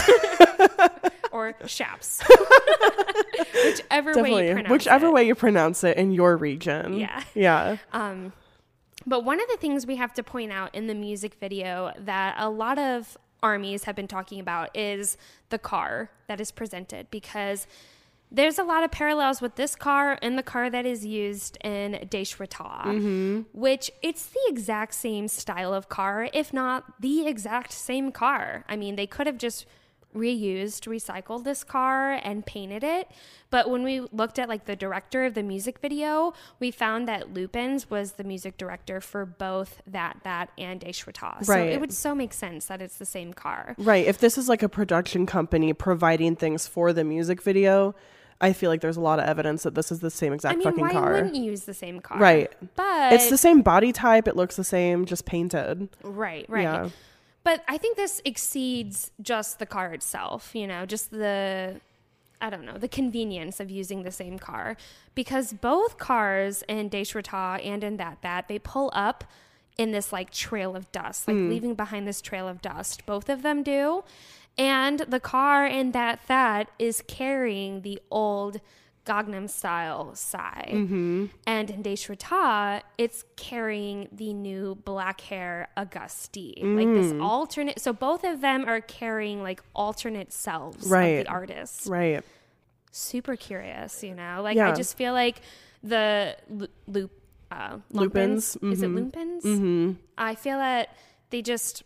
Or chaps. Whichever way Definitely. you pronounce Whichever it. way you pronounce it in your region. Yeah. Yeah. Um, but one of the things we have to point out in the music video that a lot of armies have been talking about is the car that is presented, because there's a lot of parallels with this car and the car that is used in Deshwata, Mm-hmm. which it's the exact same style of car, if not the exact same car. I mean, they could have just reused, recycled this car and painted it. But when we looked at like the director of the music video, we found that Lupins was the music director for both That That and Deshwata. So Right. it would so make sense that it's the same car. Right. If this is like a production company providing things for the music video, I feel like there's a lot of evidence that this is the same exact I mean, fucking why car. wouldn't you use the same car? Right. But It's the same body type. It looks the same, just painted. Right, right. Yeah. But I think this exceeds just the car itself, you know, just the, I don't know, the convenience of using the same car. Because both cars in Deshwata and in That That, they pull up in this like trail of dust, like Mm. leaving behind this trail of dust. Both of them do. And the car in That That is carrying the old Gangnam Style Psy. Mm-hmm. And in Deshwata, it's carrying the new black hair Auguste. Like this Mm. alternate. So both of them are carrying like alternate selves Right. of the artist. Right. Super curious, you know? Like Yeah. I just feel like the Lu- Loop, uh, Lupins. Lupins. Is it Mhm. Lupins? Mm-hmm. I feel that they just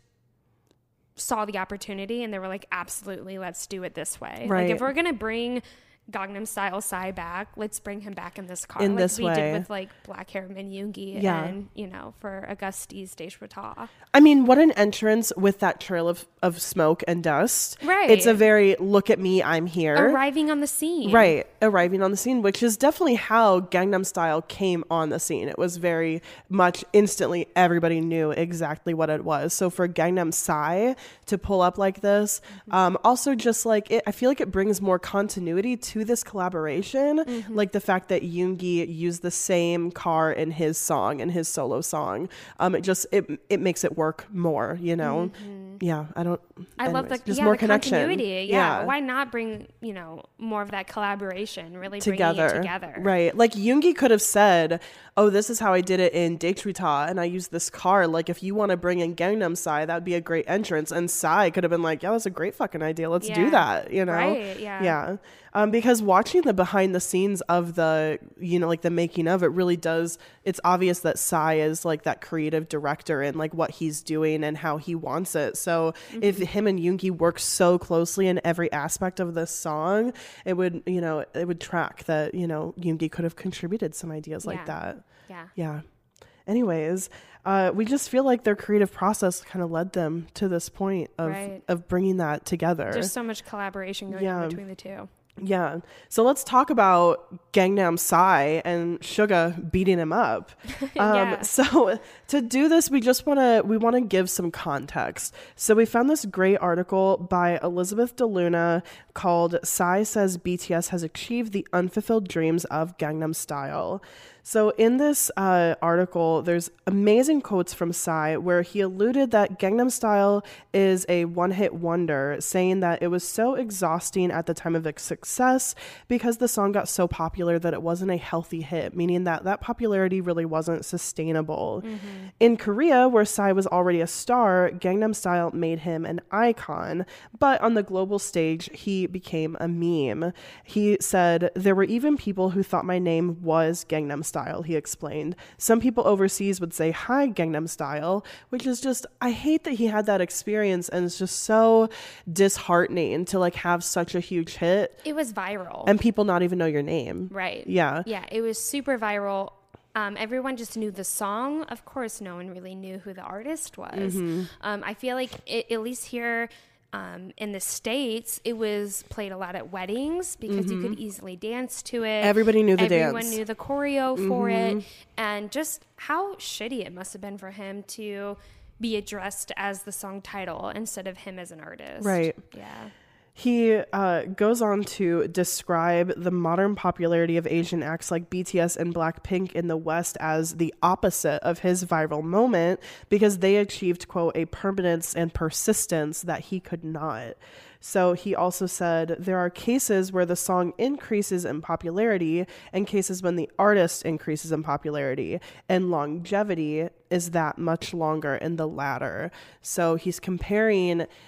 saw the opportunity and they were like, absolutely, let's do it this way. Right. Like if we're going to bring Gangnam Style Psy back, let's bring him back in this car. In like this we way. did with like Black Hair Min Yoongi Yeah. and, you know, for Auguste's Deshwata. I mean, what an entrance with that trail of, of smoke and dust. Right. It's a very, look at me, I'm here. Arriving on the scene. Right. Arriving on the scene, which is definitely how Gangnam Style came on the scene. It was very much instantly, everybody knew exactly what it was. So for Gangnam Psy to pull up like this, Mm-hmm. um, also just like, it, I feel like it brings more continuity to this collaboration. Mm-hmm. Like the fact that Yoongi used the same car in his song, in his solo song. Um, it just, it, it makes it work more, you know? Yeah. I don't, Mm-hmm. I love the, anyways, just yeah, more the connection. continuity. Yeah. Why not bring, you know, more of that collaboration, really together. bringing it together. Right. Like Yoongi could have said, oh, this is how I did it in Deshwata and I used this car. Like if you want to bring in Gangnam Psy, that would be a great entrance. And Psy could have been like, yeah, that's a great fucking idea. Let's do Yeah. that, you know? Right, yeah. Yeah. Um, because watching the behind the scenes of the, you know, like the making of it really does, it's obvious that Psy is like that creative director and like what he's doing and how he wants it. So if him and Yoongi work so closely in every aspect of this song, it would, you know, it would track that, you know, Yoongi could have contributed some ideas like Yeah. that. Yeah. Yeah. Anyways, uh, we just feel like their creative process kind of led them to this point of, Right. of bringing that together. There's so much collaboration going Yeah. on between the two. Yeah. So let's talk about Gangnam Psy and Suga beating him up. Um, Yeah. So to do this, we just want to we want to give some context. So we found this great article by Elizabeth DeLuna called "Psy Says B T S Has Achieved the Unfulfilled Dreams of Gangnam Style." So in this uh, article, there's amazing quotes from Psy where he alluded that Gangnam Style is a one-hit wonder, saying that it was so exhausting at the time of its success because the song got so popular that it wasn't a healthy hit, meaning that that popularity really wasn't sustainable. Mm-hmm. In Korea, where Psy was already a star, Gangnam Style made him an icon, but on the global stage, he became a meme. He said, "There were even people who thought my name was Gangnam Style." Style, he explained. Some people overseas would say, "Hi, Gangnam Style," which is just, I hate that he had that experience, and it's just so disheartening to like have such a huge hit It was viral. and people not even know your name. Right. Yeah. Yeah. It was super viral. Um, everyone just knew the song. Of course, no one really knew who the artist was. Mm-hmm. Um, I feel like it, at least here um, in the States, it was played a lot at weddings because you could easily dance to it. Everybody knew the Everyone dance. knew the choreo for it. And just how shitty it must have been for him to be addressed as the song title instead of him as an artist. Right. Yeah. He uh, goes on to describe the modern popularity of Asian acts like B T S and Blackpink in the West as the opposite of his viral moment because they achieved, quote, a permanence and persistence that he could not. So he also said there are cases where the song increases in popularity and cases when the artist increases in popularity, and longevity is that much longer in the latter. So he's comparing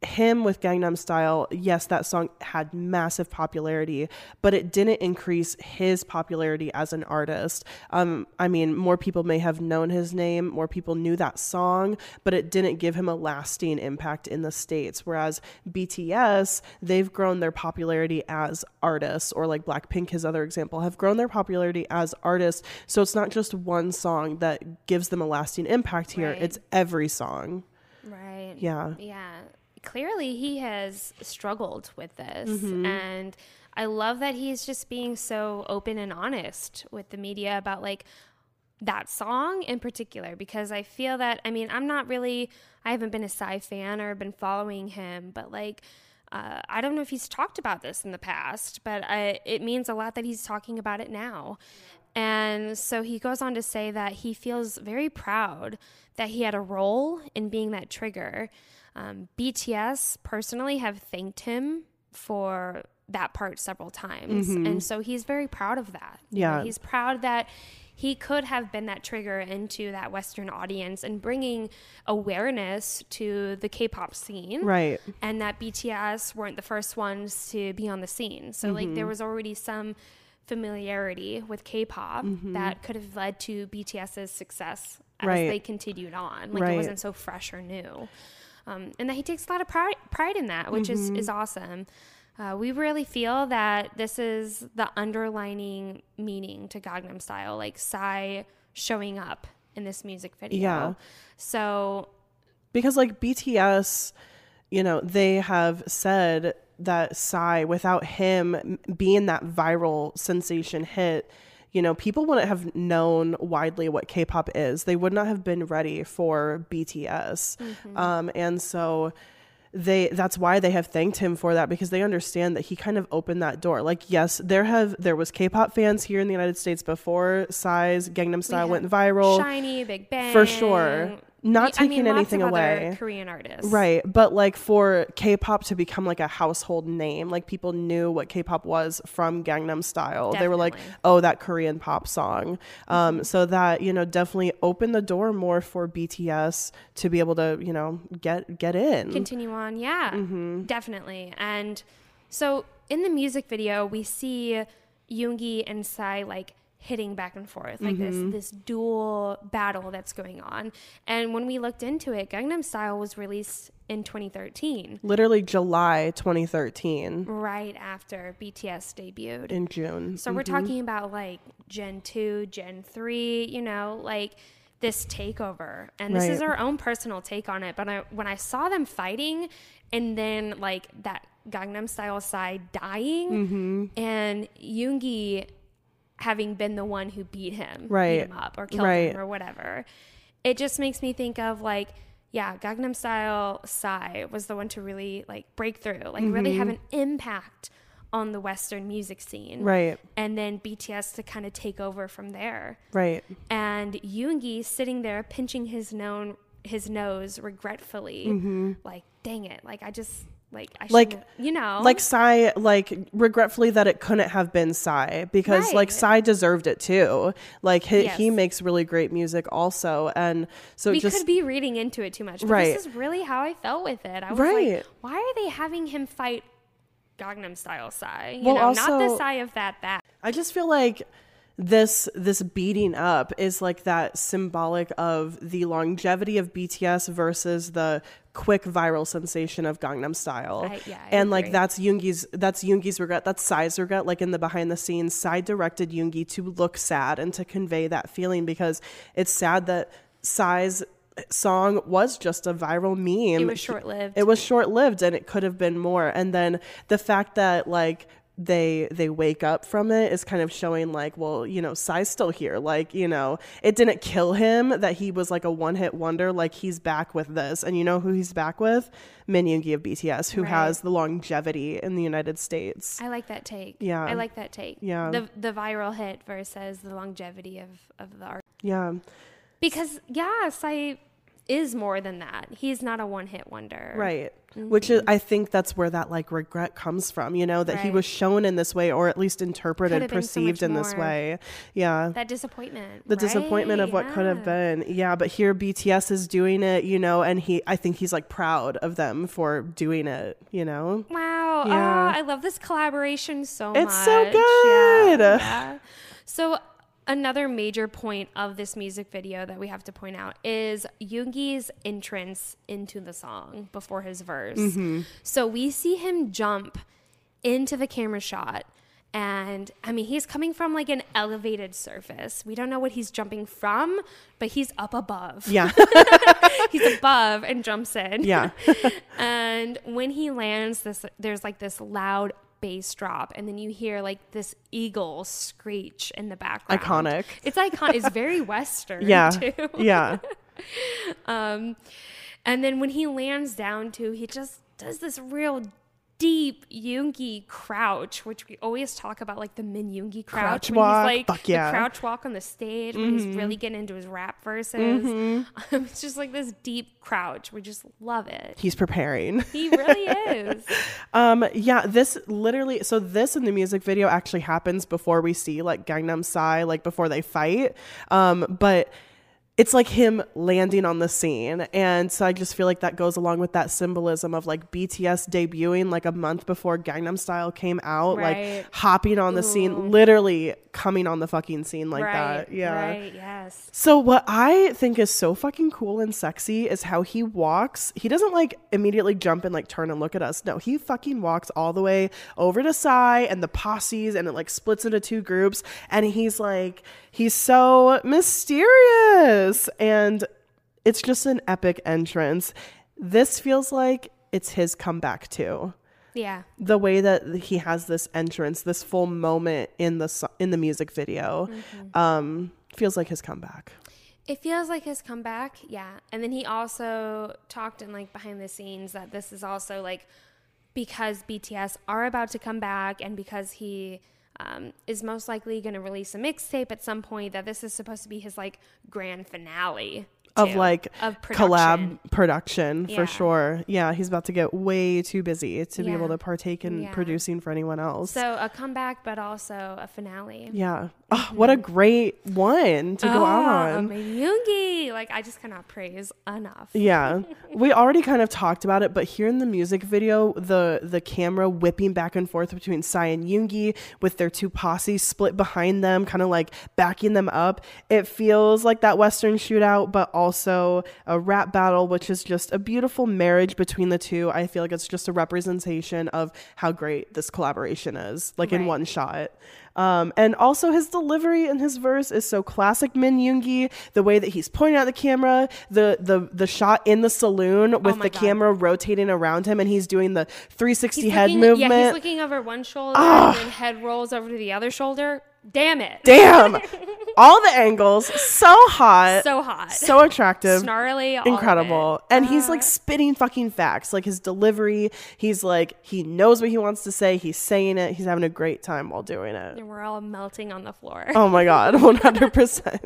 him with Gangnam Style, yes, that song had massive popularity, but it didn't increase his popularity as an artist. Um, I mean, more people may have known his name, more people knew that song, but it didn't give him a lasting impact in the States. Whereas B T S, they've grown their popularity as artists, or like Blackpink, his other example, have grown their popularity as artists. So it's not just one song that gives them a lasting impact here. Right. It's every song. Right. Yeah. Yeah. Clearly he has struggled with this, Mm-hmm. and I love that he's just being so open and honest with the media about like that song in particular, because I feel that, I mean, I'm not really, I haven't been a Psy fan or been following him, but like uh, I don't know if he's talked about this in the past, but I, it means a lot that he's talking about it now. And so he goes on to say that he feels very proud that he had a role in being that trigger. Um, B T S personally have thanked him for that part several times. Mm-hmm. And so he's very proud of that. You Yeah. know, he's proud that he could have been that trigger into that Western audience and bringing awareness to the K-pop scene. Right. And that B T S weren't the first ones to be on the scene. So mm-hmm. like there was already some familiarity with K-pop mm-hmm. that could have led to BTS's success as right. they continued on. Like right. it wasn't so fresh or new. Um, and that he takes a lot of pride, pride in that, which mm-hmm. is, is awesome. Uh, we really feel that this is the underlining meaning to Gangnam Style, like Psy showing up in this music video. Yeah. So, because like B T S, you know, they have said that Psy, without him being that viral sensation hit, you know, people wouldn't have known widely what K-pop is. They would not have been ready for B T S. Mm-hmm. Um, and so they, that's why they have thanked him for that, because they understand that he kind of opened that door. Like, yes, there have, there was K-pop fans here in the United States before Psy's Gangnam Style went viral. Shiny, Big Bang. For sure. Not taking I mean, anything lots of away. Other Korean artists. Right. But like for K-pop to become like a household name, like people knew what K-pop was from Gangnam Style. Definitely. They were like, oh, that Korean pop song. Um, so that, you know, definitely opened the door more for B T S to be able to, you know, get, get in. Continue on. Yeah, mm-hmm. definitely. And so in the music video, we see Yoongi and Psy like hitting back and forth, like mm-hmm. this this dual battle that's going on. And when we looked into it, Gangnam Style was released in twenty thirteen. Literally July twenty thirteen. Right after B T S debuted. In June. So mm-hmm. we're talking about like Gen two, Gen three, you know, like this takeover. And this right. is our own personal take on it. But I, when I saw them fighting and then like that Gangnam Style side dying mm-hmm. and Yoongi having been the one who beat him, right. beat him up or killed right. him or whatever. It just makes me think of like, yeah, Gangnam Style Psy was the one to really like break through, like mm-hmm. really have an impact on the Western music scene. Right. And then B T S to kind of take over from there. Right. And Yoongi sitting there pinching his, known, his nose regretfully, mm-hmm. like, dang it. Like, I just... Like, I like, you know, like Psy, like regretfully that it couldn't have been Psy, because right. like Psy deserved it too. Like he, yes. he makes really great music also. And so we just, could be reading into it too much, but right. this is really how I felt with it. I was right. like, why are they having him fight Gangnam Style Psy? You well, know, also, not the Psy of that, that. I just feel like this this beating up is like that symbolic of the longevity of B T S versus the quick viral sensation of Gangnam Style. I, yeah, I and agree. like that's Yoongi's that's Yoongi's regret, that's Psy's regret. Like in the behind the scenes, Psy directed Yoongi to look sad and to convey that feeling, because it's sad that Psy's song was just a viral meme. It was short-lived. It was short-lived and it could have been more. And then the fact that like they they wake up from it is kind of showing like, well, you know, Psy's still here. Like, you know, it didn't kill him that he was like a one-hit wonder. Like, he's back with this. And you know who he's back with? Min Yoongi of B T S, who right. has the longevity in the United States. I like that take. Yeah. I like that take. Yeah. The the viral hit versus the longevity of, of the art. Yeah. Because, yes, I is more than that. He's not a one-hit wonder. Right. Mm-hmm. Which is, I think that's where that like regret comes from, you know, that right. he was shown in this way, or at least interpreted, perceived so in this way. Yeah. That disappointment. The right? disappointment of what yeah. could have been. Yeah. But here B T S is doing it, you know, and he, I think he's like proud of them for doing it, you know? Wow. Yeah. Oh, I love this collaboration so it's much. It's so good. Yeah. yeah. So another major point of this music video that we have to point out is Yoongi's entrance into the song before his verse. Mm-hmm. So we see him jump into the camera shot. And I mean, he's coming from like an elevated surface. We don't know what he's jumping from, but he's up above. Yeah. He's above and jumps in. Yeah. And when he lands, this there's like this loud bass drop, and then you hear like this eagle screech in the background. Iconic. It's iconic. It's very Western. Yeah. Too. Yeah. Um, and then when he lands down too, he just does this real deep Yoongi crouch, which we always talk about, like the Min Yoongi crouch, crouch walk. He's like Fuck yeah. the crouch walk on the stage when mm-hmm. he's really getting into his rap verses. Mm-hmm. Um, it's just like this deep crouch. We just love it. He's preparing. He really is. um, yeah, this literally, so this in the music video actually happens before we see like Gangnam Style, like before they fight. Um, but it's like him landing on the scene. And so I just feel like that goes along with that symbolism of like B T S debuting like a month before Gangnam Style came out, right. like hopping on the Ooh. scene, literally coming on the fucking scene like right. that. Yeah. Right. Yes. So what I think is so fucking cool and sexy is how he walks. He doesn't like immediately jump and like turn and look at us. No, he fucking walks all the way over to Psy and the posses, and it like splits into two groups. And he's like, he's so mysterious. And it's just an epic entrance. This feels like it's his comeback too. Yeah. The way that he has this entrance, this full moment in the so- in the music video, mm-hmm. um, feels like his comeback. It feels like his comeback, yeah. And then he also talked in like behind the scenes that this is also like because B T S are about to come back, and because he um, is most likely going to release a mixtape at some point, that this is supposed to be his like grand finale. Of too, like of production. collab production yeah. for sure. Yeah, he's about to get way too busy to yeah. be able to partake in yeah. producing for anyone else. So a comeback, but also a finale. Yeah. Oh, what a great one to oh, go out on. Yoongi. Like, I just cannot praise enough. Yeah. We already kind of talked about it, but here in the music video, the the camera whipping back and forth between Psy and Yoongi with their two posses split behind them, kind of like backing them up. It feels like that Western shootout, but also a rap battle, which is just a beautiful marriage between the two. I feel like it's just a representation of how great this collaboration is, like right. in one shot. Um, and also his delivery in his verse is so classic Min Yoongi. The way that he's pointing at the camera, the the the shot in the saloon with oh the God. camera rotating around him, and he's doing the three sixty he's head looking, movement. Yeah, he's looking over one shoulder oh. and then head rolls over to the other shoulder. Damn it. Damn. All the angles. So hot. So hot. So attractive. Snarly. Incredible. And uh, he's like uh-huh. spitting fucking facts. Like his delivery. He's like, he knows what he wants to say. He's saying it. He's having a great time while doing it. And we're all melting on the floor. Oh my God. one hundred percent.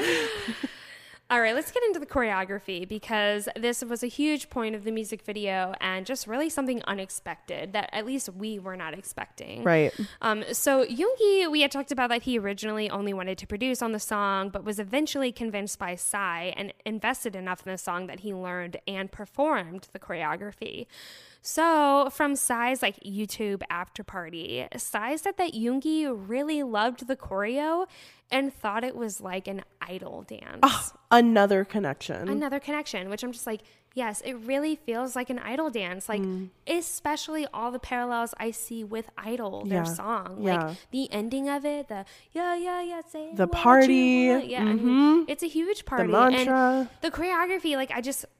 All right, let's get into the choreography, because this was a huge point of the music video and just really something unexpected that at least we were not expecting. Right. Um, so Yoongi, we had talked about that he originally only wanted to produce on the song, but was eventually convinced by Psy and invested enough in the song that he learned and performed the choreography. So from Psy's like YouTube after party, Psy said that Yoongi really loved the choreo and thought it was like an idol dance. Oh, another connection. Another connection, which I'm just like, yes, it really feels like an idol dance. Like, mm. especially all the parallels I see with Idol, their yeah. song. Yeah. Like, the ending of it, the, yeah, yeah, yeah, say the party. Yeah, mm-hmm. I mean, it's a huge party. The mantra. And the choreography, like, I just, I,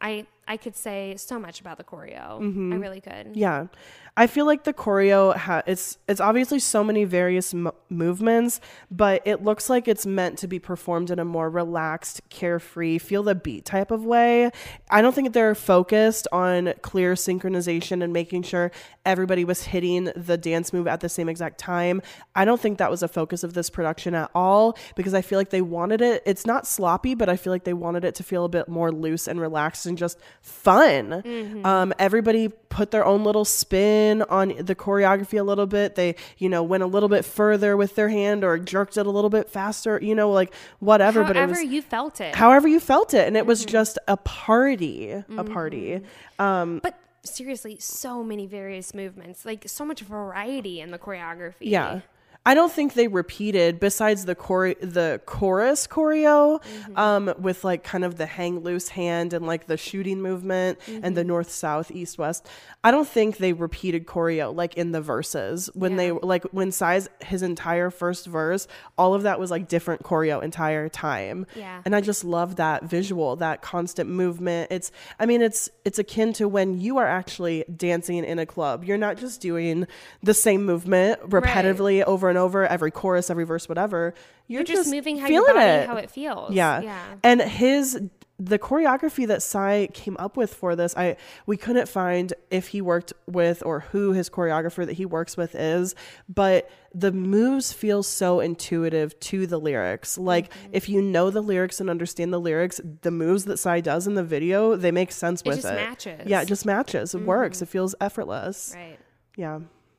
I could say so much about the choreo. Mm-hmm. I really could. Yeah. I feel like the choreo, ha- it's it's obviously so many various m- movements, but it looks like it's meant to be performed in a more relaxed, carefree, feel the beat type of way. I don't think they're focused on clear synchronization and making sure everybody was hitting the dance move at the same exact time. I don't think that was a focus of this production at all, because I feel like they wanted it. It's not sloppy, but I feel like they wanted it to feel a bit more loose and relaxed and just fun. Mm-hmm. Um, everybody put their own little spin on the choreography a little bit. They, you know, went a little bit further with their hand or jerked it a little bit faster, you know, like whatever. However but it was, you felt it. However you felt it. And it mm-hmm. was just a party, mm-hmm. a party. Um, but seriously, so many various movements, like so much variety in the choreography. Yeah. I don't think they repeated, besides the chore- the chorus choreo, mm-hmm. um, with like kind of the hang loose hand and like the shooting movement mm-hmm. and the north, south, east, west. I don't think they repeated choreo like in the verses when yeah. they like when Psy's his entire first verse, all of that was like different choreo entire time. Yeah. And I just love that visual, that constant movement. It's, I mean, it's, it's akin to when you are actually dancing in a club. You're not just doing the same movement repetitively right. over and over, every chorus, every verse, whatever. You're, You're just, just moving how feeling your body, it. how it feels. Yeah. yeah. And his, the choreography that Psy came up with for this, I, we couldn't find if he worked with or who his choreographer that he works with is, but the moves feel so intuitive to the lyrics. Like mm-hmm. if you know the lyrics and understand the lyrics, the moves that Psy does in the video, they make sense it with just it. matches. Yeah, it just matches. It mm-hmm. works. It feels effortless. Right. Yeah.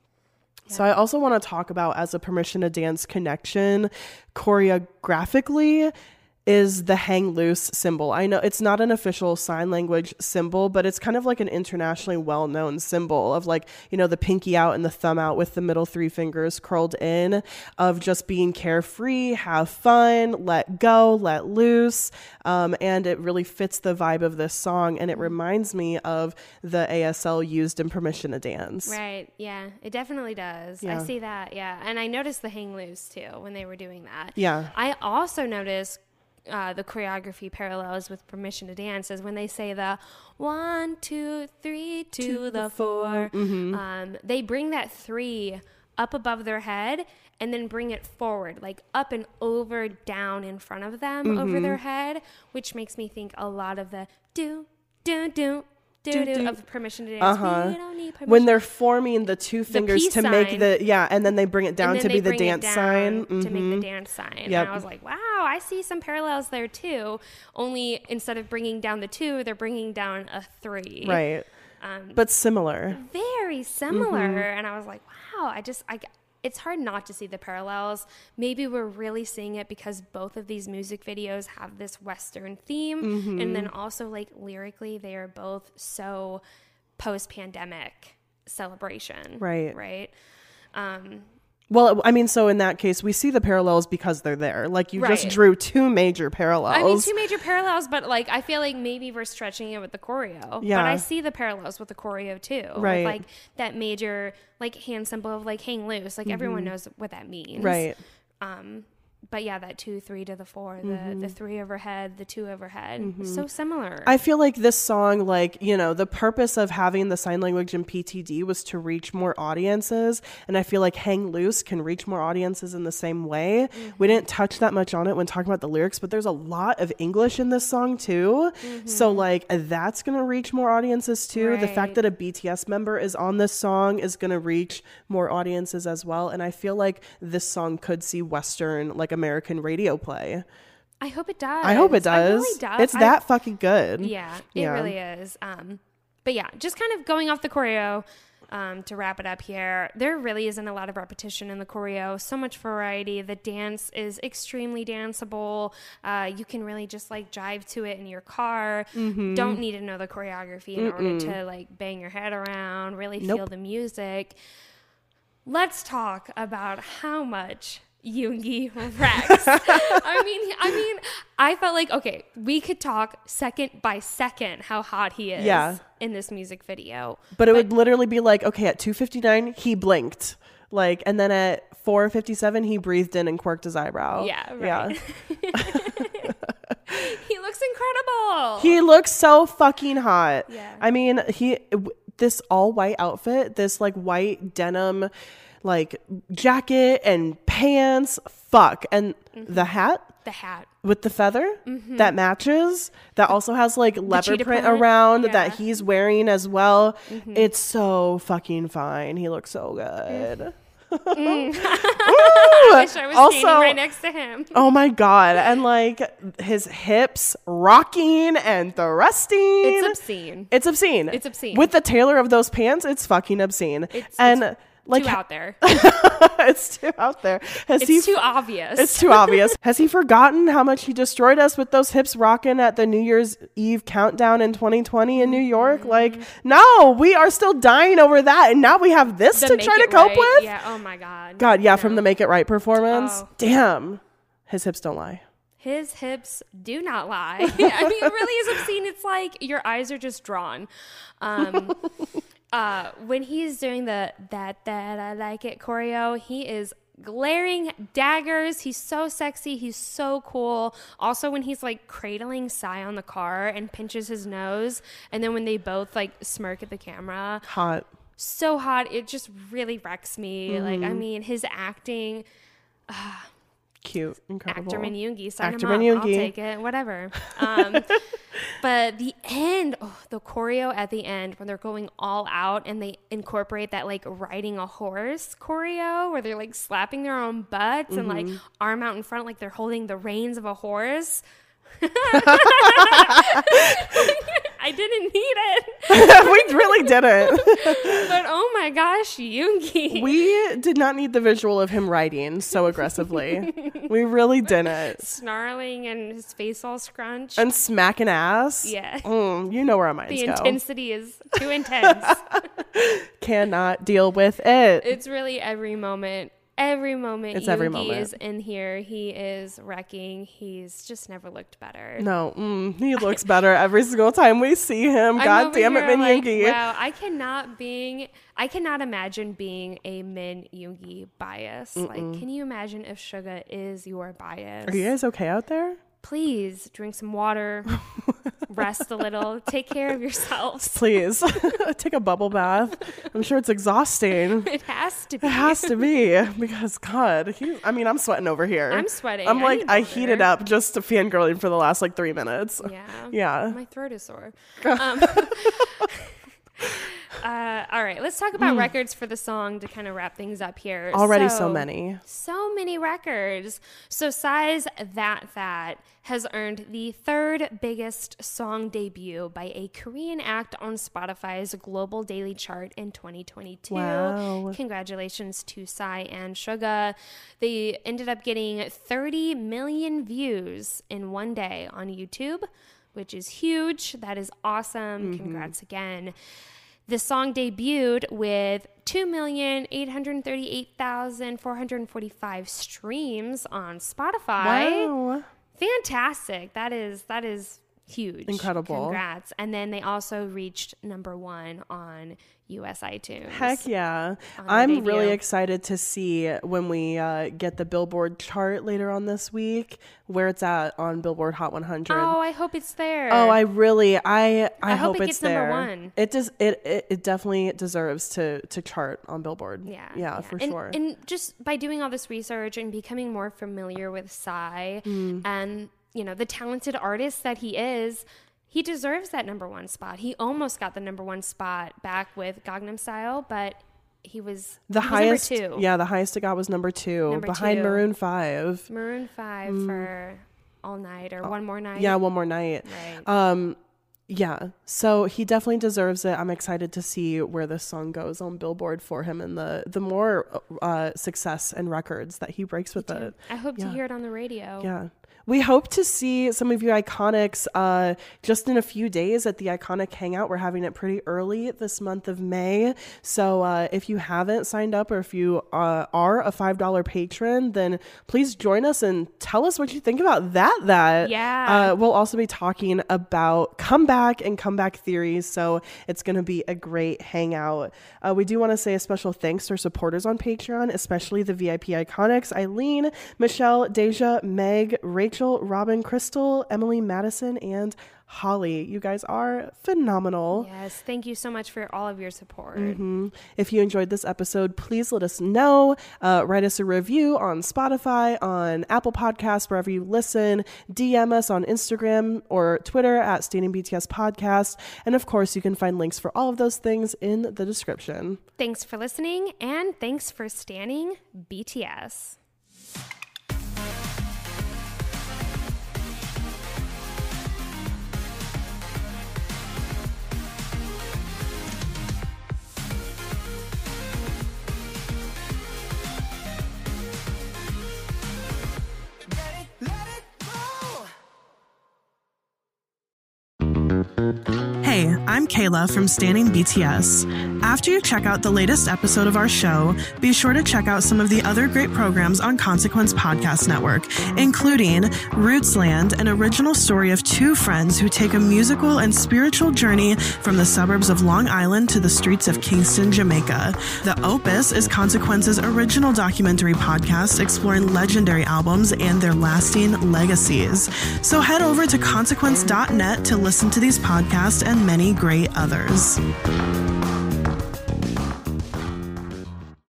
So I also want to talk about, as a Permission to Dance connection, choreographically is the hang loose symbol. I know it's not an official sign language symbol, but it's kind of like an internationally well-known symbol of like, you know, the pinky out and the thumb out with the middle three fingers curled in, of just being carefree, have fun, let go, let loose. Um, and it really fits the vibe of this song. And it reminds me of the A S L used in Permission to Dance. Right. Yeah, it definitely does. Yeah. I see that. Yeah. And I noticed the hang loose too when they were doing that. Yeah. I also noticed Uh, the choreography parallels with Permission to Dance is when they say the one, two, three, to, to the, the four. Mm-hmm. Um, they bring that three up above their head and then bring it forward, like up and over, down in front of them, mm-hmm. over their head, which makes me think a lot of the do, do, do. Do, do, do. Of Permission to Dance. Uh-huh. We don't need permission. When they're forming the two fingers the to sign. make the, yeah, and then they bring it down to be the dance sign. To mm-hmm. make the dance sign. Yep. And I was like, wow, I see some parallels there too. Only instead of bringing down the two, they're bringing down a three. Right. Um, but similar. Very similar. Mm-hmm. And I was like, wow, I just, I, it's hard not to see the parallels. Maybe we're really seeing it because both of these music videos have this Western theme. Mm-hmm. And then also like lyrically, they are both so post-pandemic celebration. Right. Right. Um, well, I mean, so in that case, we see the parallels because they're there. Like, you right. just drew two major parallels. I mean, two major parallels, but like, I feel like maybe we're stretching it with the choreo. Yeah. But I see the parallels with the choreo too. Right. With like that major, like, hand symbol of like hang loose. Like, mm-hmm. everyone knows what that means. Right. Um, but yeah, that two, three to the four, the, mm-hmm. the three overhead, the two overhead, mm-hmm. so similar. I feel like this song, like, you know, the purpose of having the sign language in P T D was to reach more audiences. And I feel like Hang Loose can reach more audiences in the same way. Mm-hmm. We didn't touch that much on it when talking about the lyrics, but there's a lot of English in this song too. Mm-hmm. So like that's going to reach more audiences too. Right. The fact that a B T S member is on this song is going to reach more audiences as well. And I feel like this song could see Western, like American radio play. I hope it does. I hope it does. Really does. It's I, that fucking good. Yeah, it yeah. really is. Um, but yeah, just kind of going off the choreo um, to wrap it up here. There really isn't a lot of repetition in the choreo. So much variety. The dance is extremely danceable. Uh, you can really just like jive to it in your car. Mm-hmm. Don't need to know the choreography in Mm-mm. order to like bang your head around, really nope. feel the music. Let's talk about how much Yoongi wrecks. I mean, I mean, I felt like, okay, we could talk second by second how hot he is yeah. in this music video. But it but, would literally be like, okay, at two fifty-nine, he blinked. Like, and then at four fifty-seven, he breathed in and quirked his eyebrow. Yeah, right. Yeah. He looks incredible. He looks so fucking hot. Yeah. I mean, he this all white outfit, this like white denim like jacket and pants, fuck. And mm-hmm. the hat? The hat. With the feather mm-hmm. that matches, that also has like leopard print, print around yeah. that he's wearing as well. Mm-hmm. It's so fucking fine. He looks so good. Mm. I wish I was also, standing right next to him. Oh my God. And like his hips rocking and thrusting. It's obscene. It's obscene. It's obscene. With the tailor of those pants, it's fucking obscene. It's, and it's like too out there. It's too out there. Has it's he, too obvious. It's too obvious. Has he forgotten how much he destroyed us with those hips rocking at the New Year's Eve countdown in twenty twenty in New York? Mm-hmm. Like, no, we are still dying over that. And now we have this the to try to cope right. with? Yeah. Oh my God. God, yeah, no. from the Make It Right performance. Oh. Damn. His hips don't lie. His hips do not lie. I mean, it really is obscene. It's like your eyes are just drawn. Um, uh, when he's doing the that that I like it choreo, he is glaring daggers. He's so sexy. He's so cool. Also, when he's like cradling Psy on the car and pinches his nose, and then when they both like smirk at the camera, hot, so hot. It just really wrecks me. Mm-hmm. Like, I mean, his acting. Uh, Cute, incredible. Actorman Yoongi, sign Actorman him up. Yoongi. I'll take it, whatever. Um, but the end, oh, the choreo at the end when they're going all out and they incorporate that like riding a horse choreo where they're like slapping their own butts mm-hmm. and like arm out in front like they're holding the reins of a horse. I didn't need it. We really didn't. But oh my gosh, Yoongi. We did not need the visual of him riding so aggressively. We really didn't. Snarling and his face all scrunched. And smacking ass. Yeah. Mm, you know where our minds the go. The intensity is too intense. Cannot deal with it. It's really every moment. Every moment it's Yoongi every moment. is in here, he is wrecking. He's just never looked better. No, mm, he looks better every single time we see him. I'm God damn it, Min like, Yoongi. Wow, I cannot being, I cannot imagine being a Min Yoongi bias. Mm-mm. Like, can you imagine if Suga is your bias? Are you guys okay out there? Please drink some water, rest a little, take care of yourselves. Please take a bubble bath. I'm sure it's exhausting. It has to be. It has to be because God, he, I mean, I'm sweating over here. I'm sweating. I'm like, I, I heated up just to fangirling for the last like three minutes. Yeah. Yeah. My throat is sore. um, Uh, all right, let's talk about mm. records for the song to kind of wrap things up here. Already so, so many. So many records. So Psy's That That has earned the third biggest song debut by a Korean act on Spotify's global daily chart in twenty twenty-two. Wow. Congratulations to Psy and Suga. They ended up getting thirty million views in one day on YouTube, which is huge. That is awesome. Mm-hmm. Congrats again. The song debuted with two million eight hundred thirty-eight thousand four hundred forty-five streams on Spotify. Wow. Fantastic. That is that is huge. Incredible. Congrats. And then they also reached number one on U S iTunes. Heck yeah. I'm really excited to see when we uh, get the Billboard chart later on this week, where it's at on Billboard Hot one hundred. Oh, I hope it's there. Oh, I really, I, I, I hope, hope it it's gets there. number one. It does. It, it, it definitely deserves to, to chart on Billboard. Yeah. Yeah, yeah. for and, sure. And just by doing all this research and becoming more familiar with Psy mm. and, you know, the talented artist that he is, he deserves that number one spot. He almost got the number one spot back with Gangnam Style, but he was the he highest. Was number two. Yeah, the highest it got was number two, number behind two. Maroon five. Maroon five mm. for All Night or One More Night. Yeah, One More Night. Right. Um, yeah. So he definitely deserves it. I'm excited to see where this song goes on Billboard for him and the the more uh, success and records that he breaks with it. I hope yeah. to hear it on the radio. Yeah. We hope to see some of you iconics uh, just in a few days at the Iconic Hangout. We're having it pretty early this month of May. So uh, if you haven't signed up or if you uh, are a five dollar patron, then please join us and tell us what you think about that. That Yeah. Uh, we'll also be talking about comeback and comeback theories. So it's going to be a great hangout. Uh, we do want to say a special thanks to our supporters on Patreon, especially the V I P Iconics, Eileen, Michelle, Deja, Meg, Ray, Rachel, Robin, Crystal, Emily, Madison, and Holly. You guys are phenomenal. Yes, thank you so much for all of your support. Mm-hmm. If you enjoyed this episode, please let us know. Uh, write us a review on Spotify, on Apple Podcasts, wherever you listen. D M us on Instagram or Twitter at Standing B T S Podcast. And of course, you can find links for all of those things in the description. Thanks for listening, and thanks for standing B T S. Hey, I'm Kayla from Standing B T S. After you check out the latest episode of our show, be sure to check out some of the other great programs on Consequence Podcast Network, including Rootsland, an original story of two friends who take a musical and spiritual journey from the suburbs of Long Island to the streets of Kingston, Jamaica. The Opus is Consequence's original documentary podcast exploring legendary albums and their lasting legacies. So head over to consequence dot net to listen to these podcasts and many great others.